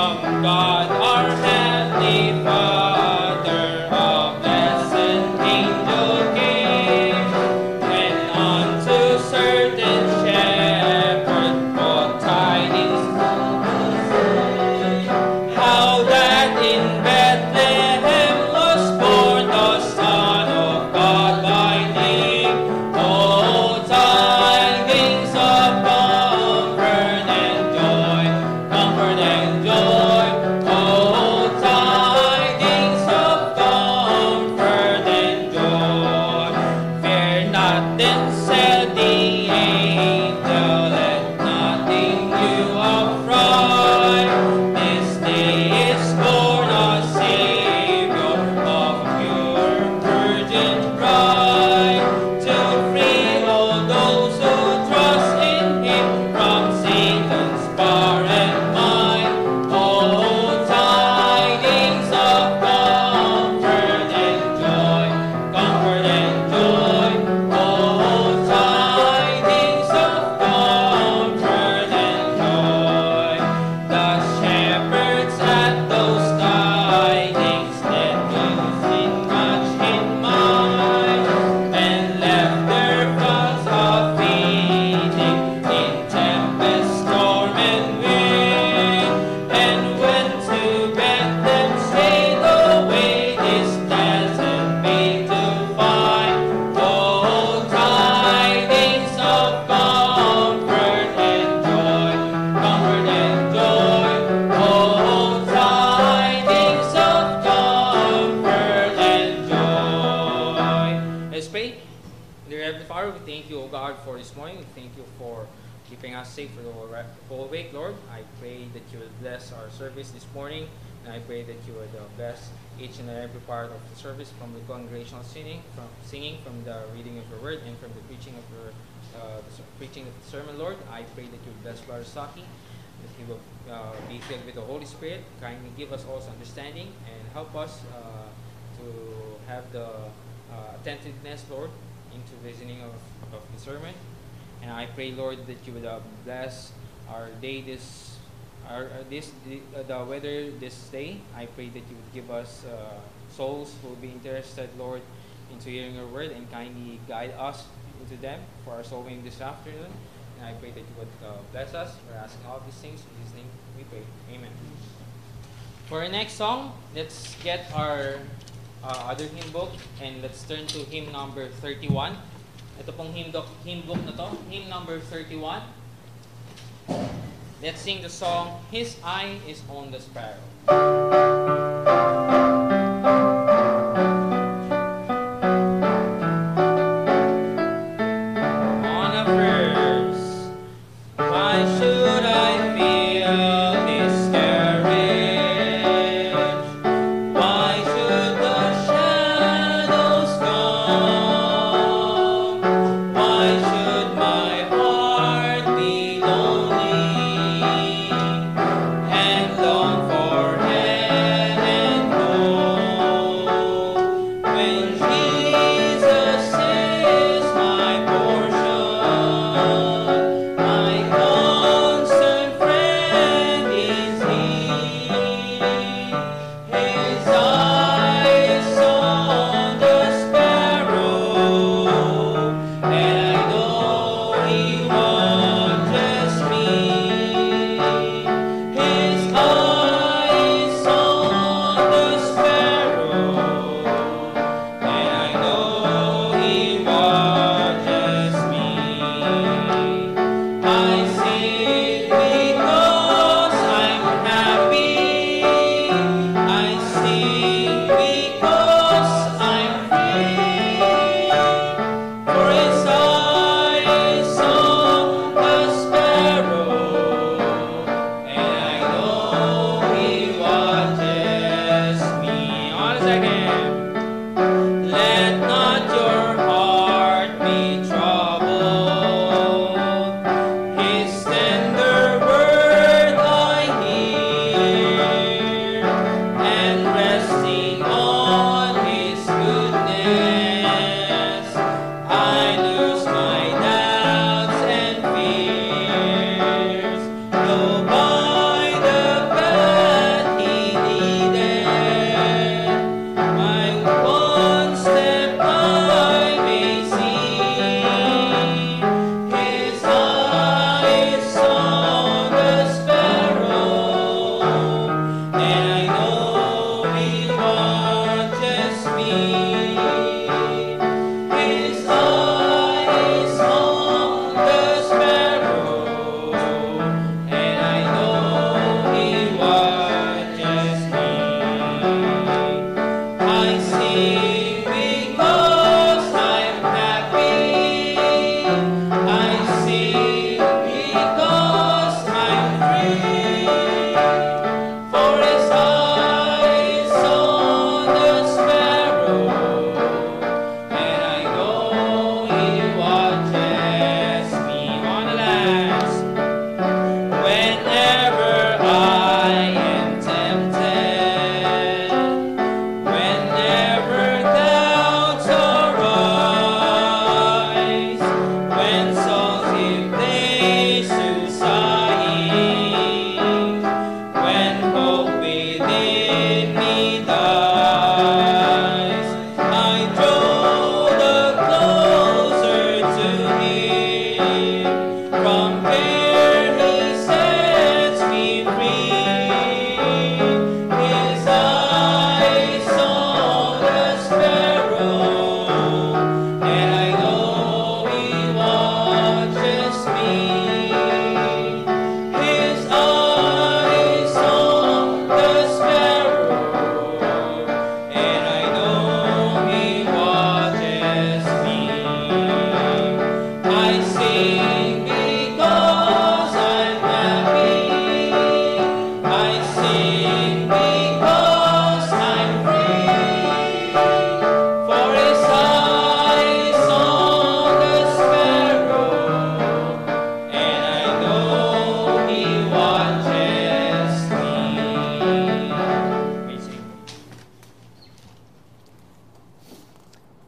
God our Heavenly Father, a blessed angel came, and unto certain shepherd brought tidings how that in Bethlehem was born the Son of God by name. Oh, tidings of comfort and joy, comfort and joy. Oh, tidings of comfort and joy. Fear not, then said the angel, let nothing you affright. This day is born a Savior of pure virgin bride, to free all those who trust in Him from Satan's power and might. Oh, tidings of comfort and joy, comfort and joy. Oh, tidings of comfort and joy. The shepherds at those tidings led musing much in mind, and left their flocks a feeding in tempest, storm, and wind, and went to Bethlehem straight away, this blessed babe to find. Oh, tidings of comfort and joy, comfort and joy. Oh, tidings of comfort and joy. Let's pray. Dear Heavenly Father, we thank you, O God, for this morning. We thank you for keeping us safe for the whole week, Lord. I pray that you would bless our service this morning, and I pray that you would bless each and every part of the service, from the congregational singing, from the reading of your word, and from the preaching of the sermon, Lord. I pray that you would bless Brother Saki, that he will be filled with the Holy Spirit. Kindly give us also understanding and help us to have the attentiveness, Lord, into listening of the sermon. And I pray, Lord, that you would bless our day the weather this day. I pray that you would give us souls who will be interested, Lord, into hearing your word, and kindly guide us into them for our soul winning this afternoon. And I pray that you would bless us. We're asking all these things in His name we pray. Amen. For our next song, let's get our other hymn book, and let's turn to hymn number 31. Ito pong hymn book na to, hymn number 31. Let's sing the song, His Eye is on the Sparrow. On a verse, why should I feel discouraged? Why should the shadows come? Why should my heart be lonely and long for heaven?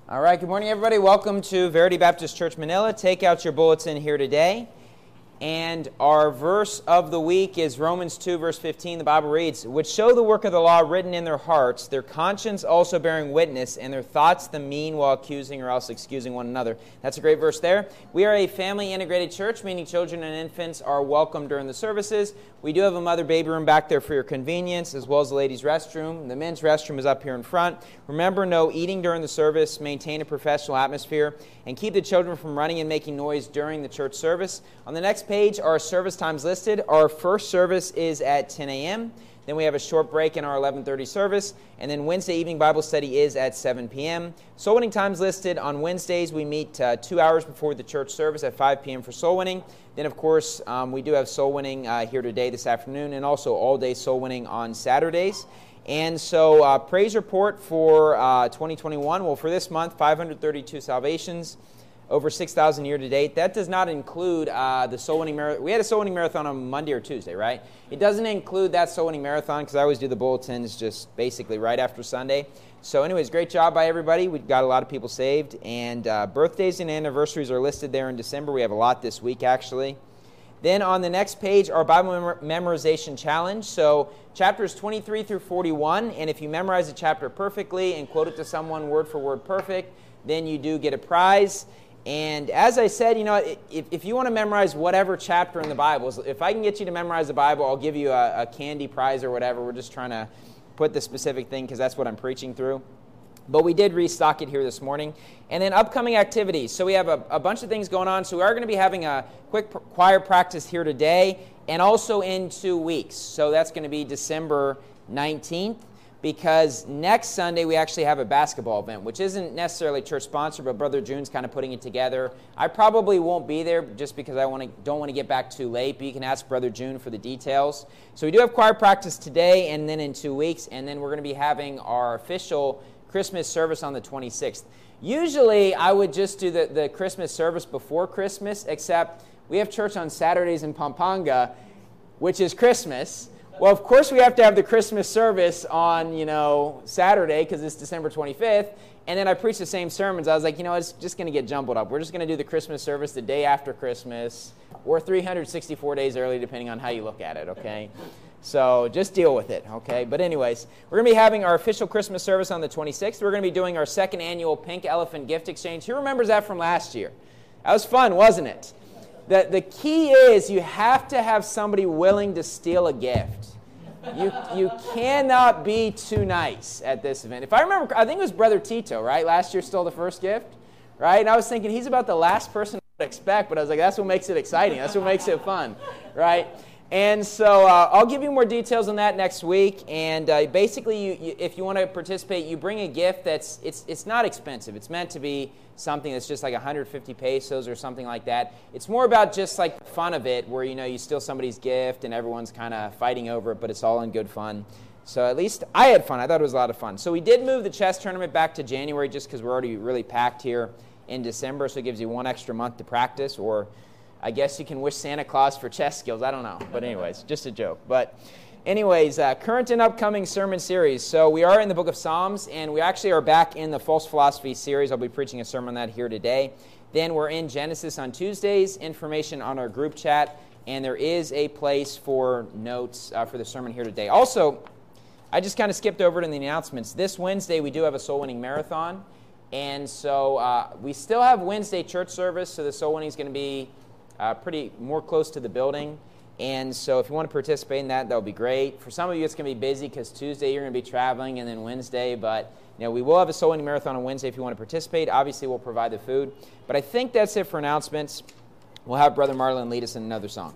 All right, good morning, everybody. Welcome to Verity Baptist Church, Manila. Take out your bulletin here today. And our verse of the week is Romans 2, verse 15. The Bible reads, "Which show the work of the law written in their hearts, their conscience also bearing witness, and their thoughts the mean while accusing or else excusing one another." That's a great verse there. We are a family-integrated church, meaning children and infants are welcome during the services. We do have a mother-baby room back there for your convenience, as well as the ladies' restroom. The men's restroom is up here in front. Remember, no eating during the service. Maintain a professional atmosphere, and keep the children from running and making noise during the church service. On the next page are service times listed. Our first service is at 10 a.m. Then we have a short break in our 11:30 service. And then Wednesday evening Bible study is at 7 p.m. Soul winning times listed. On Wednesdays, we meet 2 hours before the church service at 5 p.m. for soul winning. Then, of course, we do have soul winning here today, this afternoon, and also all-day soul winning on Saturdays. And so praise report for 2021. Well, for this month, 532 salvations. Over 6,000 year to date. That does not include the soul winning marathon. We had a soul winning marathon on Monday or Tuesday, right? It doesn't include that soul winning marathon because I always do the bulletins just basically right after Sunday. So anyways, great job by everybody. We've got a lot of people saved. And birthdays and anniversaries are listed there in December. We have a lot this week, actually. Then on the next page, our Bible memorization challenge. So chapters 23 through 41. And if you memorize a chapter perfectly and quote it to someone word for word perfect, then you do get a prize. And as I said, you know, if you want to memorize whatever chapter in the Bible, if I can get you to memorize the Bible, I'll give you a candy prize or whatever. We're just trying to put the specific thing because that's what I'm preaching through. But we did restock it here this morning. And then upcoming activities. So we have a bunch of things going on. So we are going to be having a quick choir practice here today and also in 2 weeks. So that's going to be December 19th. Because next Sunday we actually have a basketball event, which isn't necessarily church sponsored, but Brother June's kind of putting it together. I probably won't be there just because I don't want to get back too late, but you can ask Brother June for the details. So we do have choir practice today and then in 2 weeks, and then we're going to be having our official Christmas service on the 26th. Usually I would just do the Christmas service before Christmas, except we have church on Saturdays in Pampanga, which is Christmas. Well, of course, we have to have the Christmas service on, Saturday because it's December 25th. And then I preach the same sermons. I was like, it's just going to get jumbled up. We're just going to do the Christmas service the day after Christmas or 364 days early, depending on how you look at it, okay? So just deal with it, okay? But anyways, we're going to be having our official Christmas service on the 26th. We're going to be doing our second annual Pink Elephant Gift Exchange. Who remembers that from last year? That was fun, wasn't it? The key is you have to have somebody willing to steal a gift. You cannot be too nice at this event. If I remember, I think it was Brother Tito, right? Last year stole the first gift, right? And I was thinking he's about the last person I would expect, but I was like, that's what makes it exciting. That's what makes it fun, right? And so I'll give you more details on that next week. And basically, if you want to participate, you bring a gift it's not expensive. It's meant to be something that's just like 150 pesos or something like that. It's more about just like the fun of it, where you steal somebody's gift and everyone's kind of fighting over it, but it's all in good fun. So at least I had fun. I thought it was a lot of fun. So we did move the chess tournament back to January just because we're already really packed here in December. So it gives you one extra month to practice, or I guess you can wish Santa Claus for chess skills. I don't know. But anyways, just a joke. But anyways, current and upcoming sermon series. So we are in the book of Psalms, and we actually are back in the False Philosophy series. I'll be preaching a sermon on that here today. Then we're in Genesis on Tuesdays, information on our group chat, and there is a place for notes for the sermon here today. Also, I just kind of skipped over it in the announcements. This Wednesday, we do have a soul winning marathon. And so we still have Wednesday church service, so the soul winning is going to be pretty more close to the building. And so if you want to participate in that would be great. For some of you, it's going to be busy because Tuesday you're going to be traveling and then Wednesday. But we will have a soul winning marathon on Wednesday if you want to participate. Obviously, we'll provide the food. But I think that's it for announcements. We'll have Brother Marlon lead us in another song.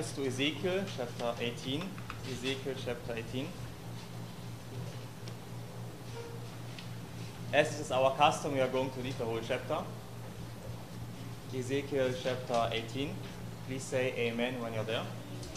is to Ezekiel chapter 18. Ezekiel chapter 18. As it is our custom, we are going to read the whole chapter. Ezekiel chapter 18. Please say amen when you're there.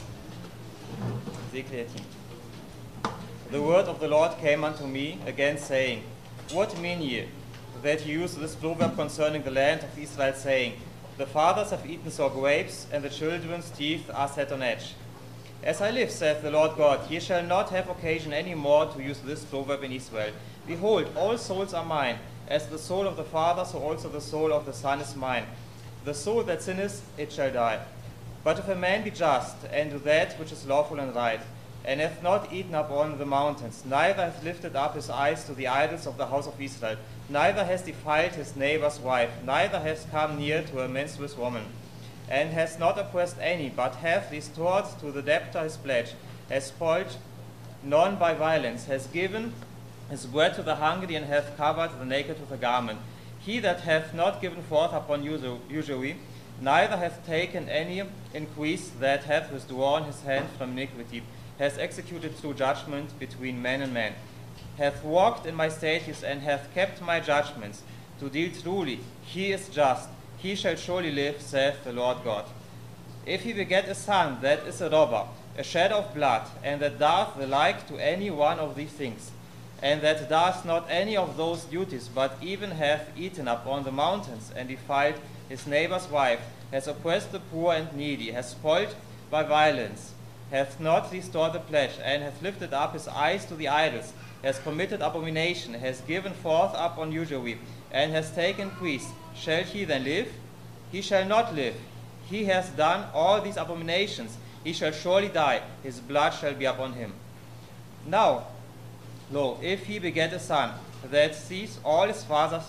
Ezekiel 18. The word of the Lord came unto me again, saying, What mean ye, that ye use this proverb concerning the land of Israel, saying, The fathers have eaten sour grapes, and the children's teeth are set on edge? As I live, saith the Lord God, ye shall not have occasion any more to use this proverb in Israel. Behold, all souls are mine. As the soul of the father, so also the soul of the son is mine. The soul that sinneth, it shall die. But if a man be just, and do that which is lawful and right, and hath not eaten up on the mountains, neither hath lifted up his eyes to the idols of the house of Israel, neither has defiled his neighbor's wife, neither has come near to a menstruous woman, and has not oppressed any, but hath restored to the debtor his pledge, has spoiled none by violence, has given his bread to the hungry, and hath covered the naked with a garment. He that hath not given forth upon usury, neither hath taken any increase, that hath withdrawn his hand from iniquity, has executed true judgment between man and man, hath walked in my statutes, and hath kept my judgments, to deal truly, he is just, he shall surely live, saith the Lord God. If he beget a son, that is a robber, a shedder of blood, and that doth the like to any one of these things, and that does not any of those duties, but even hath eaten up on the mountains, and defiled his neighbor's wife, has oppressed the poor and needy, has spoiled by violence, hath not restored the pledge, and hath lifted up his eyes to the idols, has committed abomination, has given forth up on usury, and has taken increase, shall he then live? He shall not live. He has done all these abominations. He shall surely die. His blood shall be upon him. Now, lo, if he beget a son, that sees all his father's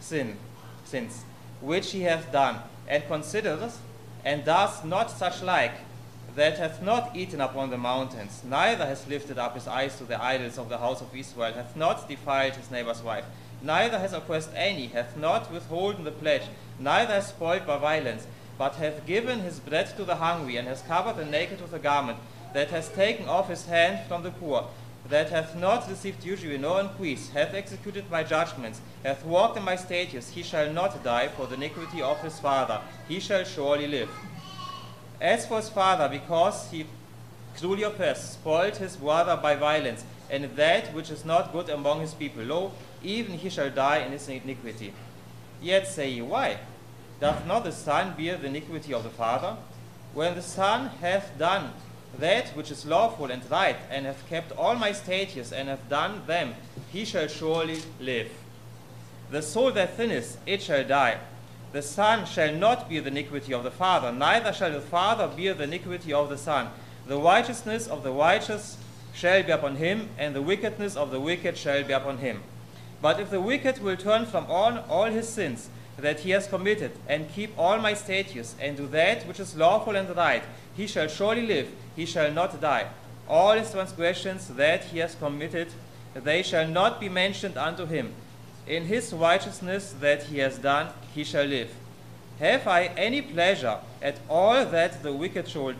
sins, which he hath done, and considereth, and does not such like, that hath not eaten upon the mountains, neither has lifted up his eyes to the idols of the house of Israel, hath not defiled his neighbor's wife, neither has oppressed any, hath not withholden the pledge, neither has spoiled by violence, but hath given his bread to the hungry, and has covered the naked with a garment, that has taken off his hand from the poor, that hath not received usury nor increase, hath executed my judgments, hath walked in my statutes, he shall not die for the iniquity of his father, he shall surely live. As for his father, because he cruelly oppressed, spoiled his brother by violence, and that which is not good among his people, lo, even he shall die in his iniquity. Yet say ye, why? Doth not the son bear the iniquity of the father? When the son hath done that which is lawful and right, and hath kept all my statutes, and hath done them, he shall surely live. The soul that sinneth, it shall die. The son shall not bear the iniquity of the father, neither shall the father bear the iniquity of the son. The righteousness of the righteous shall be upon him, and the wickedness of the wicked shall be upon him. But if the wicked will turn from all his sins that he has committed, and keep all my statutes, and do that which is lawful and right, he shall surely live, he shall not die. All his transgressions that he has committed, they shall not be mentioned unto him. In his righteousness that he has done, he shall live. Have I any pleasure at all that the wicked should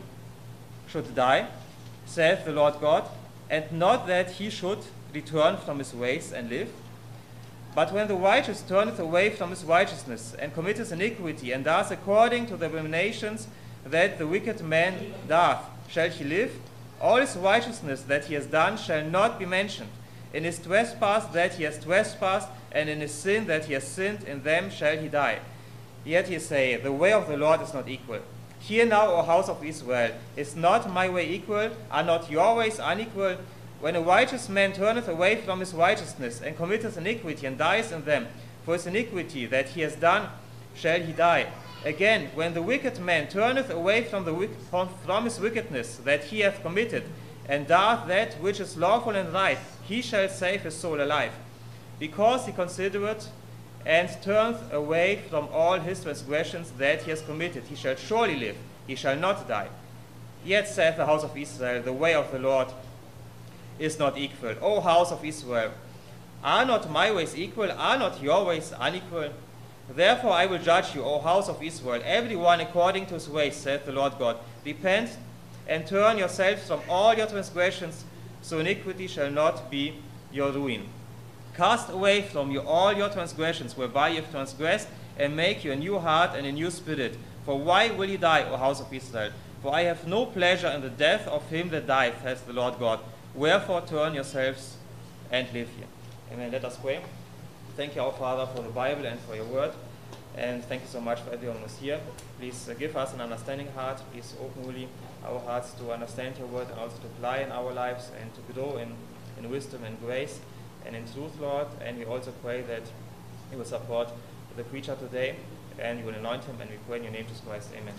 die, saith the Lord God, and not that he should return from his ways and live? But when the righteous turneth away from his righteousness, and committeth iniquity, and does according to the abominations that the wicked man doth, shall he live? All his righteousness that he has done shall not be mentioned. In his trespass that he has trespassed, and in his sin that he has sinned, in them shall he die. Yet ye say, the way of the Lord is not equal. Hear now, O house of Israel, is not my way equal? Are not your ways unequal? When a righteous man turneth away from his righteousness, and committeth iniquity, and dies in them, for his iniquity that he has done, shall he die. Again, when the wicked man turneth away from his wickedness that he hath committed, and doth that which is lawful and right, he shall save his soul alive. Because he considereth and turneth away from all his transgressions that he has committed, he shall surely live, he shall not die. Yet saith the house of Israel, the way of the Lord is not equal. O house of Israel, are not my ways equal? Are not your ways unequal? Therefore I will judge you, O house of Israel, every one according to his ways, saith the Lord God. Repent and turn yourselves from all your transgressions, so iniquity shall not be your ruin. Cast away from you all your transgressions, whereby you have transgressed, and make you a new heart and a new spirit. For why will you die, O house of Israel? For I have no pleasure in the death of him that dieth, says the Lord God. Wherefore turn yourselves and live here. Amen. Let us pray. Thank you, our Father, for the Bible and for your word. And thank you so much for everyone who's here. Please give us an understanding heart. Please open really our hearts to understand your word and also to apply in our lives and to grow in wisdom and grace and in truth, Lord. And we also pray that you will support the preacher today and you will anoint him. And we pray in your name, Jesus Christ. Amen.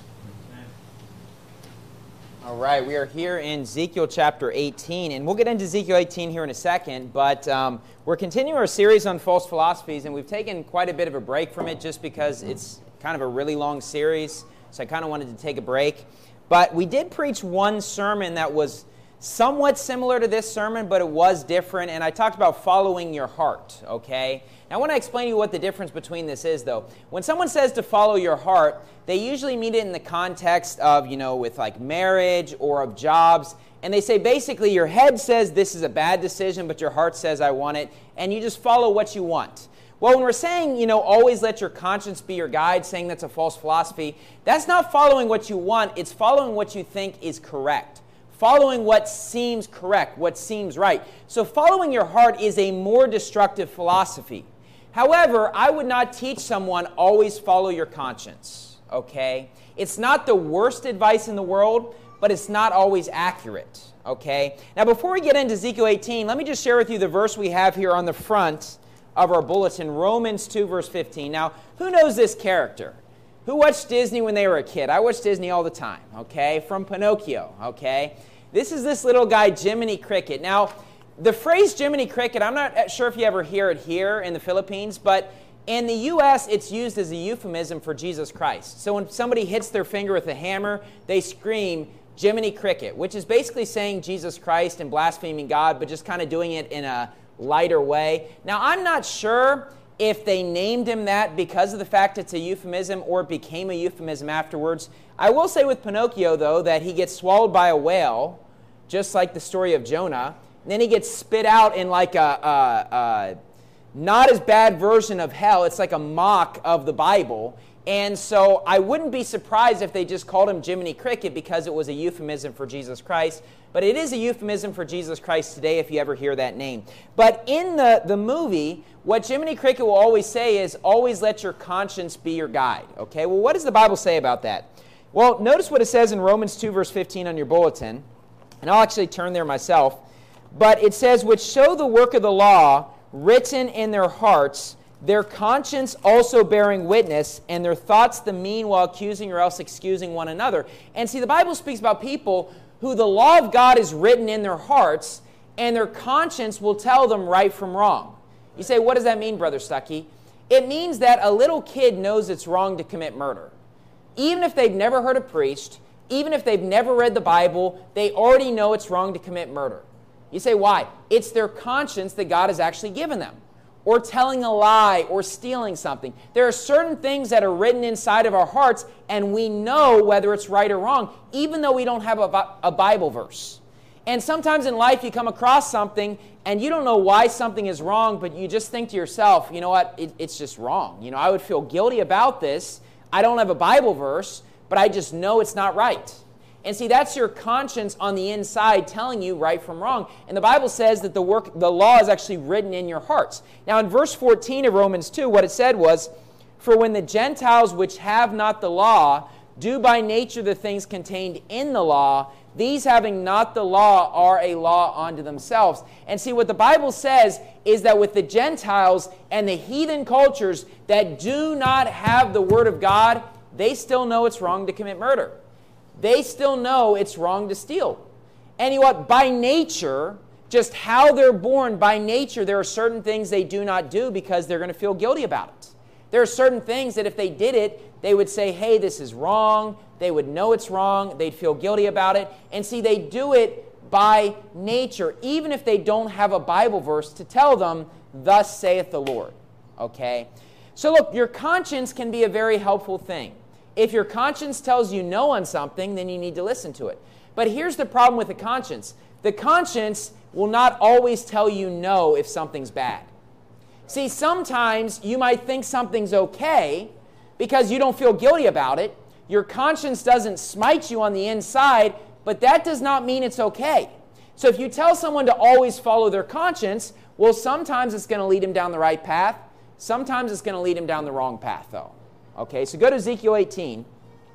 All right, we are here in Ezekiel chapter 18, and we'll get into Ezekiel 18 here in a second, but we're continuing our series on false philosophies, and we've taken quite a bit of a break from it just because it's kind of a really long series, so I kind of wanted to take a break. But we did preach one sermon that was somewhat similar to this sermon, but it was different, and I talked about following your heart, okay? Now, I want to explain to you what the difference between this is, though. When someone says to follow your heart, they usually mean it in the context of, with like marriage or of jobs, and they say basically your head says this is a bad decision, but your heart says I want it, and you just follow what you want. Well, when we're saying, always let your conscience be your guide, saying that's a false philosophy, that's not following what you want, it's following what you think is correct. Following what seems correct, what seems right. So following your heart is a more destructive philosophy. However, I would not teach someone always follow your conscience, okay? It's not the worst advice in the world, but it's not always accurate, okay? Now, before we get into Ezekiel 18, let me just share with you the verse we have here on the front of our bulletin, Romans 2, verse 15. Now, who knows this character? Who watched Disney when they were a kid? I watched Disney all the time, okay? From Pinocchio, okay? This is this little guy, Jiminy Cricket. Now, the phrase Jiminy Cricket, I'm not sure if you ever hear it here in the Philippines, but in the U.S., it's used as a euphemism for Jesus Christ. So when somebody hits their finger with a hammer, they scream, Jiminy Cricket, which is basically saying Jesus Christ and blaspheming God, but just kind of doing it in a lighter way. Now, I'm not sure if they named him that because of the fact it's a euphemism or it became a euphemism afterwards. I will say with Pinocchio, though, that he gets swallowed by a whale, just like the story of Jonah. And then he gets spit out in like a not as bad version of hell. It's like a mock of the Bible. And so I wouldn't be surprised if they just called him Jiminy Cricket because it was a euphemism for Jesus Christ. But it is a euphemism for Jesus Christ today if you ever hear that name. But in the movie, what Jiminy Cricket will always say is, always let your conscience be your guide. Okay, well, what does the Bible say about that? Well, notice what it says in Romans 2, verse 15 on your bulletin. And I'll actually turn there myself. But it says, which show the work of the law written in their hearts, their conscience also bearing witness, and their thoughts the mean while accusing or else excusing one another. And see, the Bible speaks about people who the law of God is written in their hearts, and their conscience will tell them right from wrong. You say, what does that mean, Brother Stuckey? It means that a little kid knows it's wrong to commit murder. Even if they've never heard it preached, even if they've never read the Bible, they already know it's wrong to commit murder. You say, why? It's their conscience that God has actually given them. Or telling a lie, or stealing something. There are certain things that are written inside of our hearts, and we know whether it's right or wrong, even though we don't have a Bible verse. And sometimes in life you come across something, and you don't know why something is wrong, but you just think to yourself, you know what, it's just wrong. I would feel guilty about this. I don't have a Bible verse, but I just know it's not right. And see, that's your conscience on the inside telling you right from wrong. And the Bible says that the law is actually written in your hearts. Now, in verse 14 of Romans 2, what it said was, for when the Gentiles which have not the law do by nature the things contained in the law, these having not the law are a law unto themselves. And see, what the Bible says is that with the Gentiles and the heathen cultures that do not have the Word of God, they still know it's wrong to commit murder. They still know it's wrong to steal. And you know what? By nature, just how they're born, by nature, there are certain things they do not do because they're going to feel guilty about it. There are certain things that if they did it, they would say, hey, this is wrong. They would know it's wrong. They'd feel guilty about it. And see, they do it by nature, even if they don't have a Bible verse to tell them, thus saith the Lord. Okay? So look, your conscience can be a very helpful thing. If your conscience tells you no on something, then you need to listen to it. But here's the problem with the conscience. The conscience will not always tell you no if something's bad. See, sometimes you might think something's okay because you don't feel guilty about it. Your conscience doesn't smite you on the inside, but that does not mean it's okay. So if you tell someone to always follow their conscience, well, sometimes it's going to lead them down the right path. Sometimes it's going to lead them down the wrong path, though. Okay, so go to Ezekiel 18.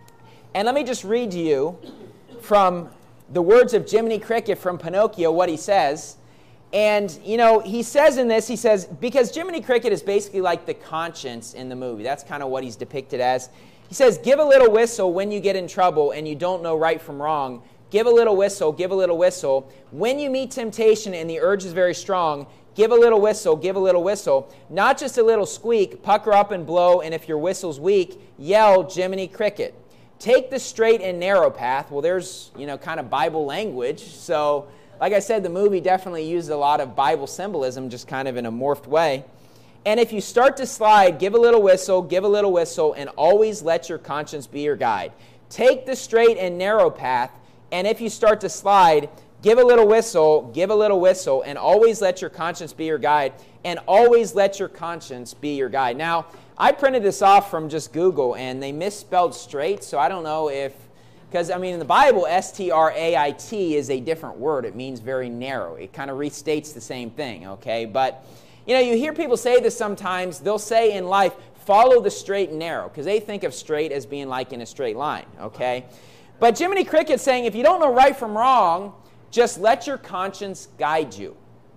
And let me just read to you from the words of Jiminy Cricket from Pinocchio what he says. And, you know, he says in this, he says, because Jiminy Cricket is basically like the conscience in the movie. That's kind of what he's depicted as. He says, give a little whistle when you get in trouble and you don't know right from wrong. Give a little whistle, give a little whistle. When you meet temptation and the urge is very strong, give a little whistle, give a little whistle. Not just a little squeak, pucker up and blow, and if your whistle's weak, yell Jiminy Cricket. Take the straight and narrow path. Well, there's, you know, kind of Bible language. So, like I said, the movie definitely used a lot of Bible symbolism, just kind of in a morphed way. And if you start to slide, give a little whistle, and always let your conscience be your guide. Take the straight and narrow path, and if you start to slide, give a little whistle, and always let your conscience be your guide, and always let your conscience be your guide. Now, I printed this off from just Google, and they misspelled straight, so I don't know if, because, I mean, in the Bible, straight is a different word. It means very narrow. It kind of restates the same thing, okay? But, you know, you hear people say this sometimes. They'll say in life, follow the straight and narrow, because they think of straight as being like in a straight line, okay? But Jiminy Cricket's saying, if you don't know right from wrong, just let your conscience guide you,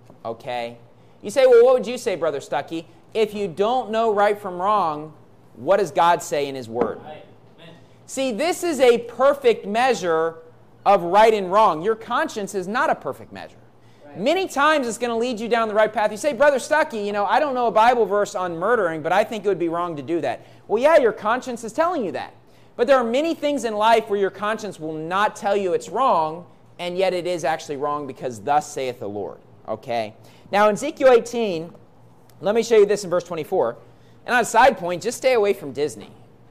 okay? You say, well, what would you say, Brother Stuckey? If you don't know right from wrong, what does God say in His Word? Right. See, this is a perfect measure of right and wrong. Your conscience is not a perfect measure. Right. Many times it's going to lead you down the right path. You say, Brother Stuckey, you know, I don't know a Bible verse on murdering, but I think it would be wrong to do that. Well, yeah, your conscience is telling you that. But there are many things in life where your conscience will not tell you it's wrong, and yet it is actually wrong because thus saith the Lord. Okay? Now, in Ezekiel 18, let me show you this in verse 24. And on a side point, just stay away from Disney.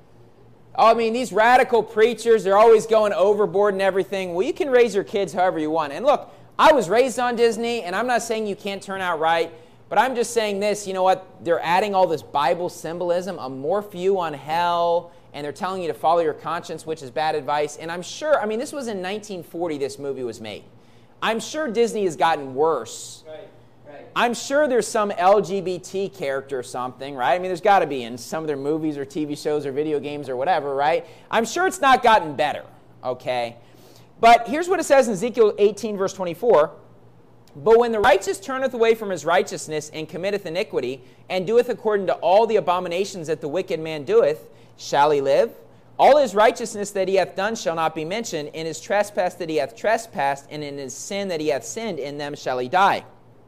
Oh, I mean, these radical preachers, they're always going overboard and everything. Well, you can raise your kids however you want. And look, I was raised on Disney, and I'm not saying you can't turn out right, but I'm just saying this, you know what? They're adding all this Bible symbolism, a more view on hell, and they're telling you to follow your conscience, which is bad advice. And I'm sure, I mean, this was in 1940 this movie was made. I'm sure Disney has gotten worse. Right. I'm sure there's some LGBT character or something, right? I mean, there's got to be in some of their movies or TV shows or video games or whatever, right? I'm sure it's not gotten better, okay? But here's what it says in Ezekiel 18, verse 24. But when the righteous turneth away from his righteousness and committeth iniquity, and doeth according to all the abominations that the wicked man doeth, shall he live? All his righteousness that he hath done shall not be mentioned. In his trespass that he hath trespassed, and in his sin that he hath sinned, in them shall he die.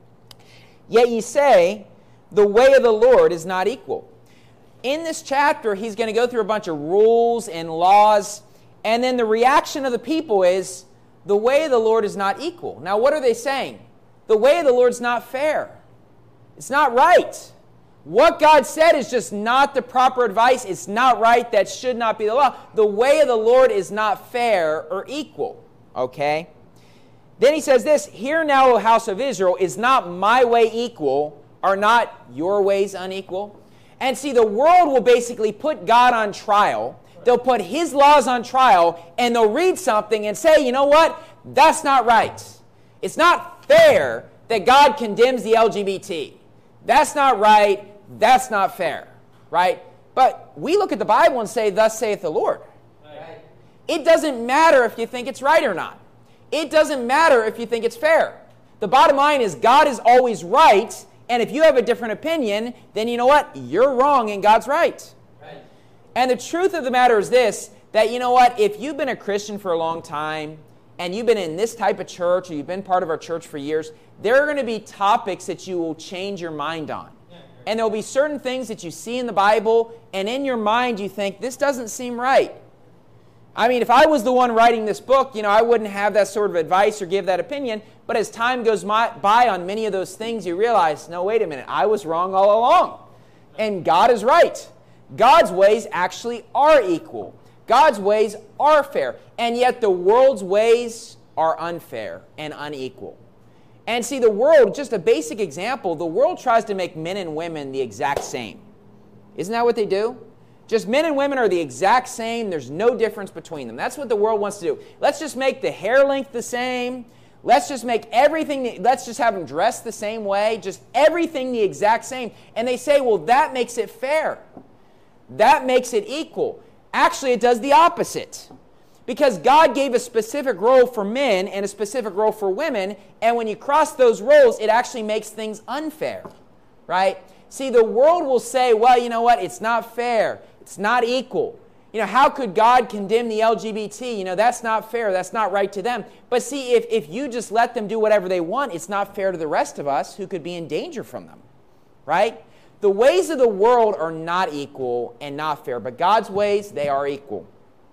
Yet ye say, the way of the Lord is not equal. In this chapter, he's going to go through a bunch of rules and laws, and then the reaction of the people is, the way of the Lord is not equal. Now, what are they saying? The way of the Lord is not fair. It's not right. What God said is just not the proper advice. It's not right. That should not be the law. The way of the Lord is not fair or equal. Okay? Then he says this, hear now, O house of Israel, is not my way equal? Are not your ways unequal? And see, the world will basically put God on trial. They'll put His laws on trial, and they'll read something and say, you know what? That's not right. It's not fair that God condemns the LGBT. That's not right. That's not fair. Right? But we look at the Bible and say, thus saith the Lord. Right. It doesn't matter if you think it's right or not. It doesn't matter if you think it's fair. The bottom line is God is always right, and if you have a different opinion, then you know what? You're wrong and God's right. Right. And the truth of the matter is this, that you know what? If you've been a Christian for a long time, and you've been in this type of church, or you've been part of our church for years, there are going to be topics that you will change your mind on. And there will be certain things that you see in the Bible, and in your mind you think, this doesn't seem right. I mean, if I was the one writing this book, you know, I wouldn't have that sort of advice or give that opinion. But as time goes by on many of those things, you realize, no, wait a minute, I was wrong all along. And God is right. God's ways actually are equal. God's ways are fair, and yet the world's ways are unfair and unequal. And see, the world, just a basic example, the world tries to make men and women the exact same. Isn't that what they do? Just men and women are the exact same. There's no difference between them. That's what the world wants to do. Let's just make the hair length the same. Let's just make everything, let's just have them dressed the same way. Just everything the exact same. And they say, well, that makes it fair. That makes it equal. Actually, it does the opposite. Because God gave a specific role for men and a specific role for women, and when you cross those roles, it actually makes things unfair, right? See, the world will say, well, you know what, it's not fair, it's not equal. You know, how could God condemn the LGBT? You know, that's not fair, that's not right to them. But see, if you just let them do whatever they want, it's not fair to the rest of us who could be in danger from them, right? The ways of the world are not equal and not fair, but God's ways, they are equal.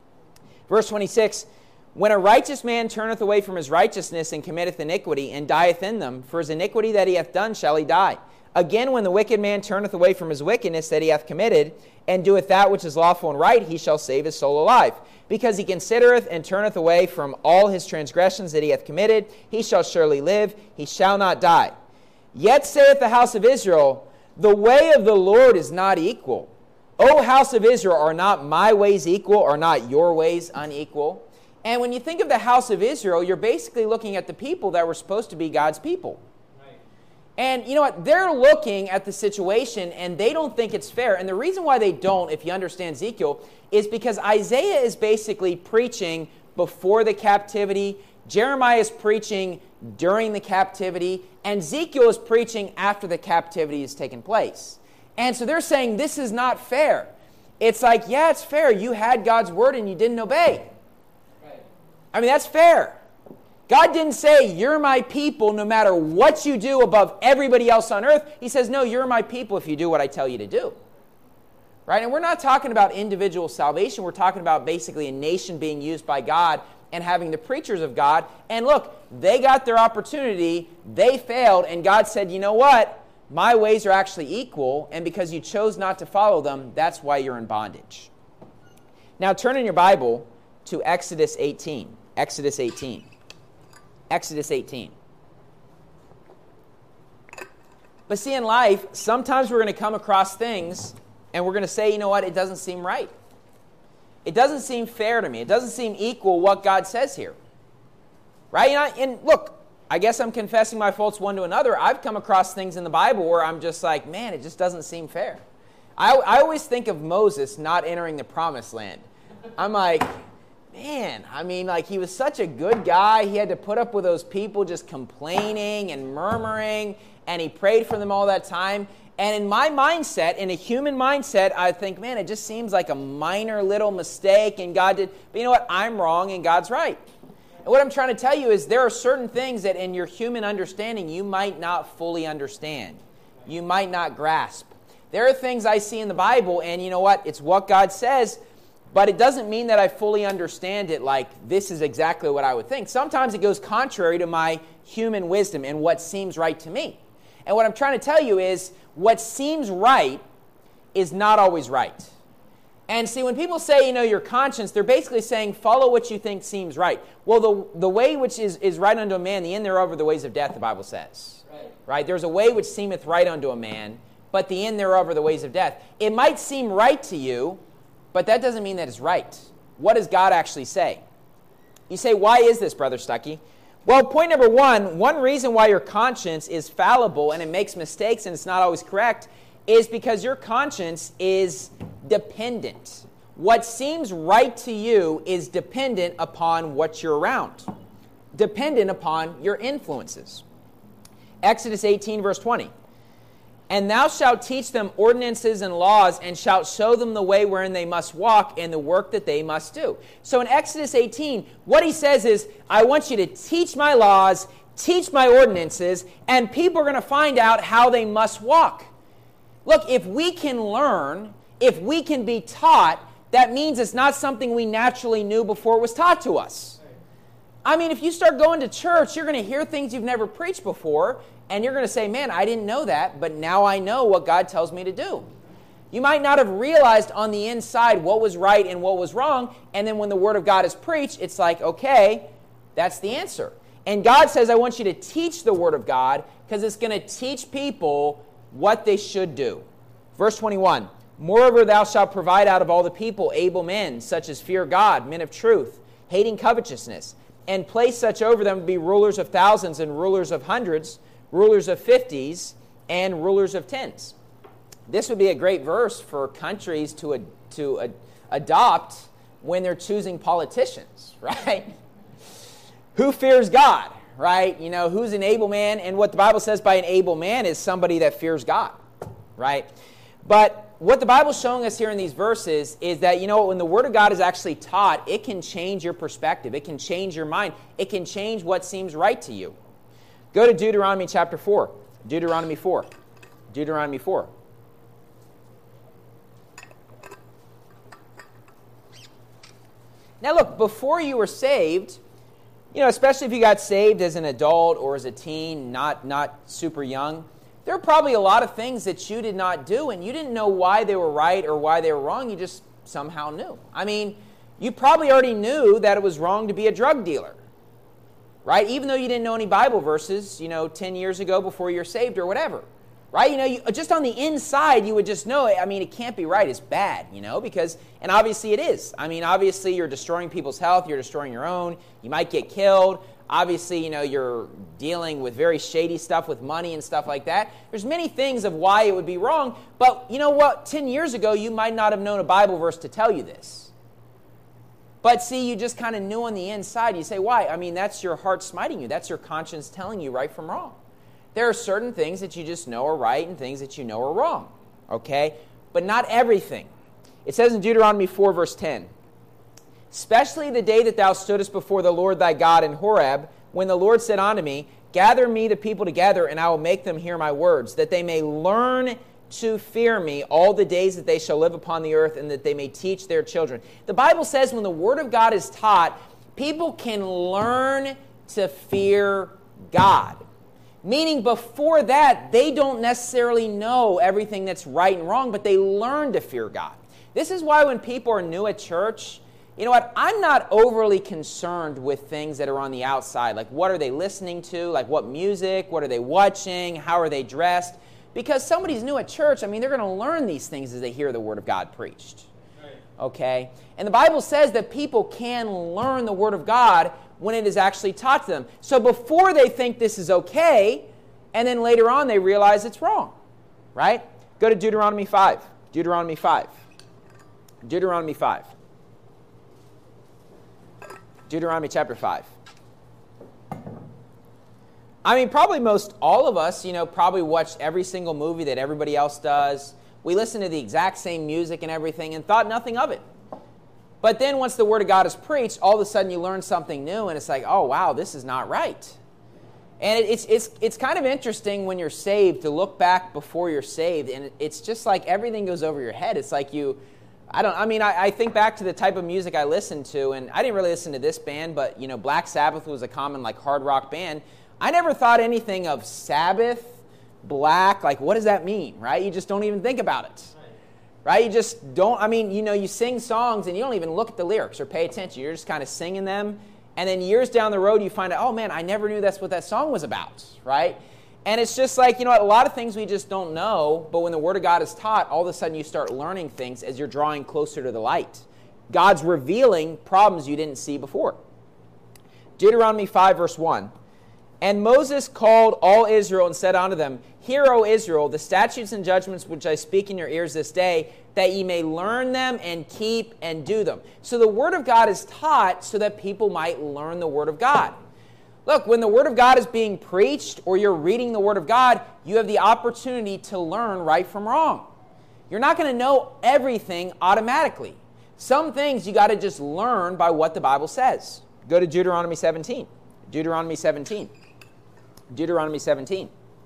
Verse 26, when a righteous man turneth away from his righteousness and committeth iniquity, and dieth in them, for his iniquity that he hath done shall he die. Again, when the wicked man turneth away from his wickedness that he hath committed, and doeth that which is lawful and right, he shall save his soul alive. Because he considereth and turneth away from all his transgressions that he hath committed, he shall surely live, he shall not die. Yet saith the house of Israel, the way of the Lord is not equal. O house of Israel, are not my ways equal? Are not your ways unequal? And when you think of the house of Israel, you're basically looking at the people that were supposed to be God's people. Right. And you know what? They're looking at the situation and they don't think it's fair. And the reason why they don't, if you understand Ezekiel, is because Isaiah is basically preaching before the captivity, Jeremiah is preaching during the captivity, and Ezekiel is preaching after the captivity has taken place. And so they're saying, this is not fair. It's like, yeah, it's fair. You had God's word and you didn't obey. Right. I mean, that's fair. God didn't say, you're my people no matter what you do above everybody else on earth. He says, no, you're my people if you do what I tell you to do. Right? And we're not talking about individual salvation. We're talking about basically a nation being used by God and having the preachers of God. And look, they got their opportunity. They failed. And God said, you know what? My ways are actually equal, and because you chose not to follow them, that's why you're in bondage. Now turn in your Bible to Exodus 18. Exodus 18. Exodus 18. But see, in life, sometimes we're going to come across things, and we're going to say, you know what, it doesn't seem right. It doesn't seem fair to me. It doesn't seem equal what God says here. Right? And look, I guess I'm confessing my faults one to another. I've come across things in the Bible where I'm just like, man, it just doesn't seem fair. I always think of Moses not entering the promised land. I'm like, man, I mean, like, he was such a good guy. He had to put up with those people just complaining and murmuring, and he prayed for them all that time. And in my mindset, in a human mindset, I think, man, it just seems like a minor little mistake, and God did. But you know what? I'm wrong, and God's right. And what I'm trying to tell you is there are certain things that in your human understanding you might not fully understand. You might not grasp. There are things I see in the Bible, and you know what? It's what God says, but it doesn't mean that I fully understand it like this is exactly what I would think. Sometimes it goes contrary to my human wisdom and what seems right to me. And what I'm trying to tell you is what seems right is not always right. And see, when people say, you know, your conscience, they're basically saying, follow what you think seems right. Well, the way which is right unto a man, the end thereof are the ways of death, the Bible says. Right? There's a way which seemeth right unto a man, but the end thereof are the ways of death. It might seem right to you, but that doesn't mean that it's right. What does God actually say? You say, why is this, Brother Stuckey? Well, point number one reason why your conscience is fallible and it makes mistakes and it's not always correct is because your conscience is dependent. What seems right to you is dependent upon what you're around, dependent upon your influences. Exodus 18, verse 20. And thou shalt teach them ordinances and laws, and shalt show them the way wherein they must walk, and the work that they must do. So in Exodus 18, what he says is, I want you to teach my laws, teach my ordinances, and people are going to find out how they must walk. Look, if we can learn, if we can be taught, that means it's not something we naturally knew before it was taught to us. I mean, if you start going to church, you're going to hear things you've never preached before, and you're going to say, man, I didn't know that, but now I know what God tells me to do. You might not have realized on the inside what was right and what was wrong, and then when the Word of God is preached, it's like, okay, that's the answer. And God says, I want you to teach the Word of God because it's going to teach people what they should do. Verse 21, moreover, thou shalt provide out of all the people able men, such as fear God, men of truth, hating covetousness, and place such over them to be rulers of thousands and rulers of hundreds, rulers of 50s, and rulers of 10s. This would be a great verse for countries to adopt when they're choosing politicians, right? Who fears God, right? You know, who's an able man? And what the Bible says by an able man is somebody that fears God, right? But what the Bible's showing us here in these verses is that, you know, when the Word of God is actually taught, it can change your perspective. It can change your mind. It can change what seems right to you. Go to Deuteronomy chapter 4. Deuteronomy 4. Deuteronomy 4. Now look, before you were saved, you know, especially if you got saved as an adult or as a teen, not super young, there are probably a lot of things that you did not do, and you didn't know why they were right or why they were wrong. You just somehow knew. I mean, you probably already knew that it was wrong to be a drug dealer, right? Even though you didn't know any Bible verses, 10 years ago before you're saved or whatever, right? Just on the inside, you would just know, I mean, it can't be right. It's bad, because, and obviously it is. I mean, obviously you're destroying people's health. You're destroying your own. You might get killed. Obviously, you're dealing with very shady stuff with money and stuff like that. There's many things of why it would be wrong. But you know what? 10 years ago, you might not have known a Bible verse to tell you this. But see, you just kind of knew on the inside. You say, why? I mean, that's your heart smiting you. That's your conscience telling you right from wrong. There are certain things that you just know are right and things that you know are wrong. Okay? But not everything. It says in Deuteronomy 4, verse 10, especially the day that thou stoodest before the Lord thy God in Horeb, when the Lord said unto me, gather me the people together, and I will make them hear my words, that they may learn to fear me all the days that they shall live upon the earth, and that they may teach their children. The Bible says when the Word of God is taught, people can learn to fear God. Meaning before that, they don't necessarily know everything that's right and wrong, but they learn to fear God. This is why when people are new at church, you know what? I'm not overly concerned with things that are on the outside. Like, what are they listening to? Like, what music? What are they watching? How are they dressed? Because somebody's new at church, I mean, they're going to learn these things as they hear the Word of God preached. Okay? And the Bible says that people can learn the Word of God when it is actually taught to them. So before they think this is okay, and then later on they realize it's wrong. Right? Go to Deuteronomy 5. Deuteronomy 5. Deuteronomy 5. Deuteronomy chapter 5. I mean, probably most all of us, probably watched every single movie that everybody else does. We listened to the exact same music and everything and thought nothing of it. But then once the Word of God is preached, all of a sudden you learn something new and it's like, oh, wow, this is not right. And it's kind of interesting when you're saved to look back before you're saved, and it's just like everything goes over your head. It's like I think back to the type of music I listened to, and I didn't really listen to this band, but, Black Sabbath was a common, hard rock band. I never thought anything of Sabbath, black, what does that mean, right? You just don't even think about it, right? You just don't, you sing songs and you don't even look at the lyrics or pay attention. You're just kind of singing them, and then years down the road you find out, oh man, I never knew that's what that song was about, right? And it's just like, a lot of things we just don't know, but when the Word of God is taught, all of a sudden you start learning things as you're drawing closer to the light. God's revealing problems you didn't see before. Deuteronomy 5, verse 1. And Moses called all Israel and said unto them, Hear, O Israel, the statutes and judgments which I speak in your ears this day, that ye may learn them and keep and do them. So the Word of God is taught so that people might learn the Word of God. Look, when the Word of God is being preached or you're reading the Word of God, you have the opportunity to learn right from wrong. You're not going to know everything automatically. Some things you got to just learn by what the Bible says. Go to Deuteronomy 17. Deuteronomy 17. Deuteronomy 17.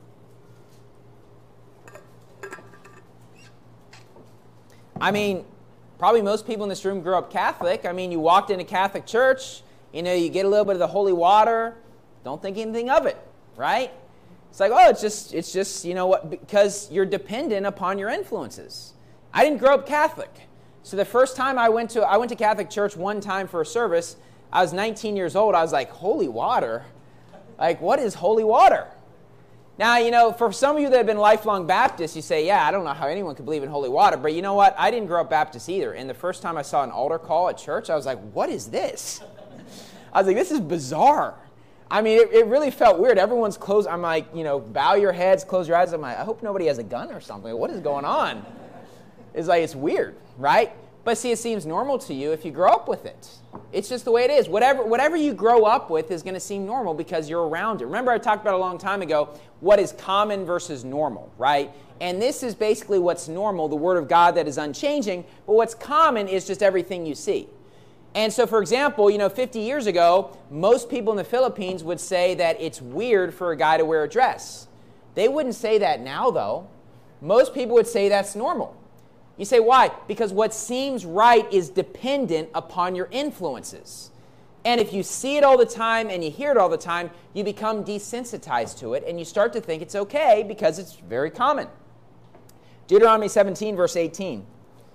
I mean, probably most people in this room grew up Catholic. I mean, you walked into Catholic church, you get a little bit of the holy water, don't think anything of it, right? It's like, oh, it's just because you're dependent upon your influences. I didn't grow up Catholic. So the first time I went to Catholic church one time for a service, I was 19 years old. I was like, holy water? Like, what is holy water? Now, for some of you that have been lifelong Baptists, you say, yeah, I don't know how anyone could believe in holy water. But you know what? I didn't grow up Baptist either. And the first time I saw an altar call at church, I was like, what is this? I was like, this is bizarre. I mean, it really felt weird. Everyone's closed. I'm like, bow your heads, close your eyes. I'm like, I hope nobody has a gun or something. What is going on? It's like, it's weird, right? But see, it seems normal to you if you grow up with it. It's just the way it is. Whatever you grow up with is going to seem normal because you're around it. Remember I talked about a long time ago what is common versus normal, right? And this is basically what's normal, the Word of God that is unchanging. But what's common is just everything you see. And so, for example, 50 years ago, most people in the Philippines would say that it's weird for a guy to wear a dress. They wouldn't say that now, though. Most people would say that's normal. You say, why? Because what seems right is dependent upon your influences. And if you see it all the time and you hear it all the time, you become desensitized to it and you start to think it's okay because it's very common. Deuteronomy 17, verse 18.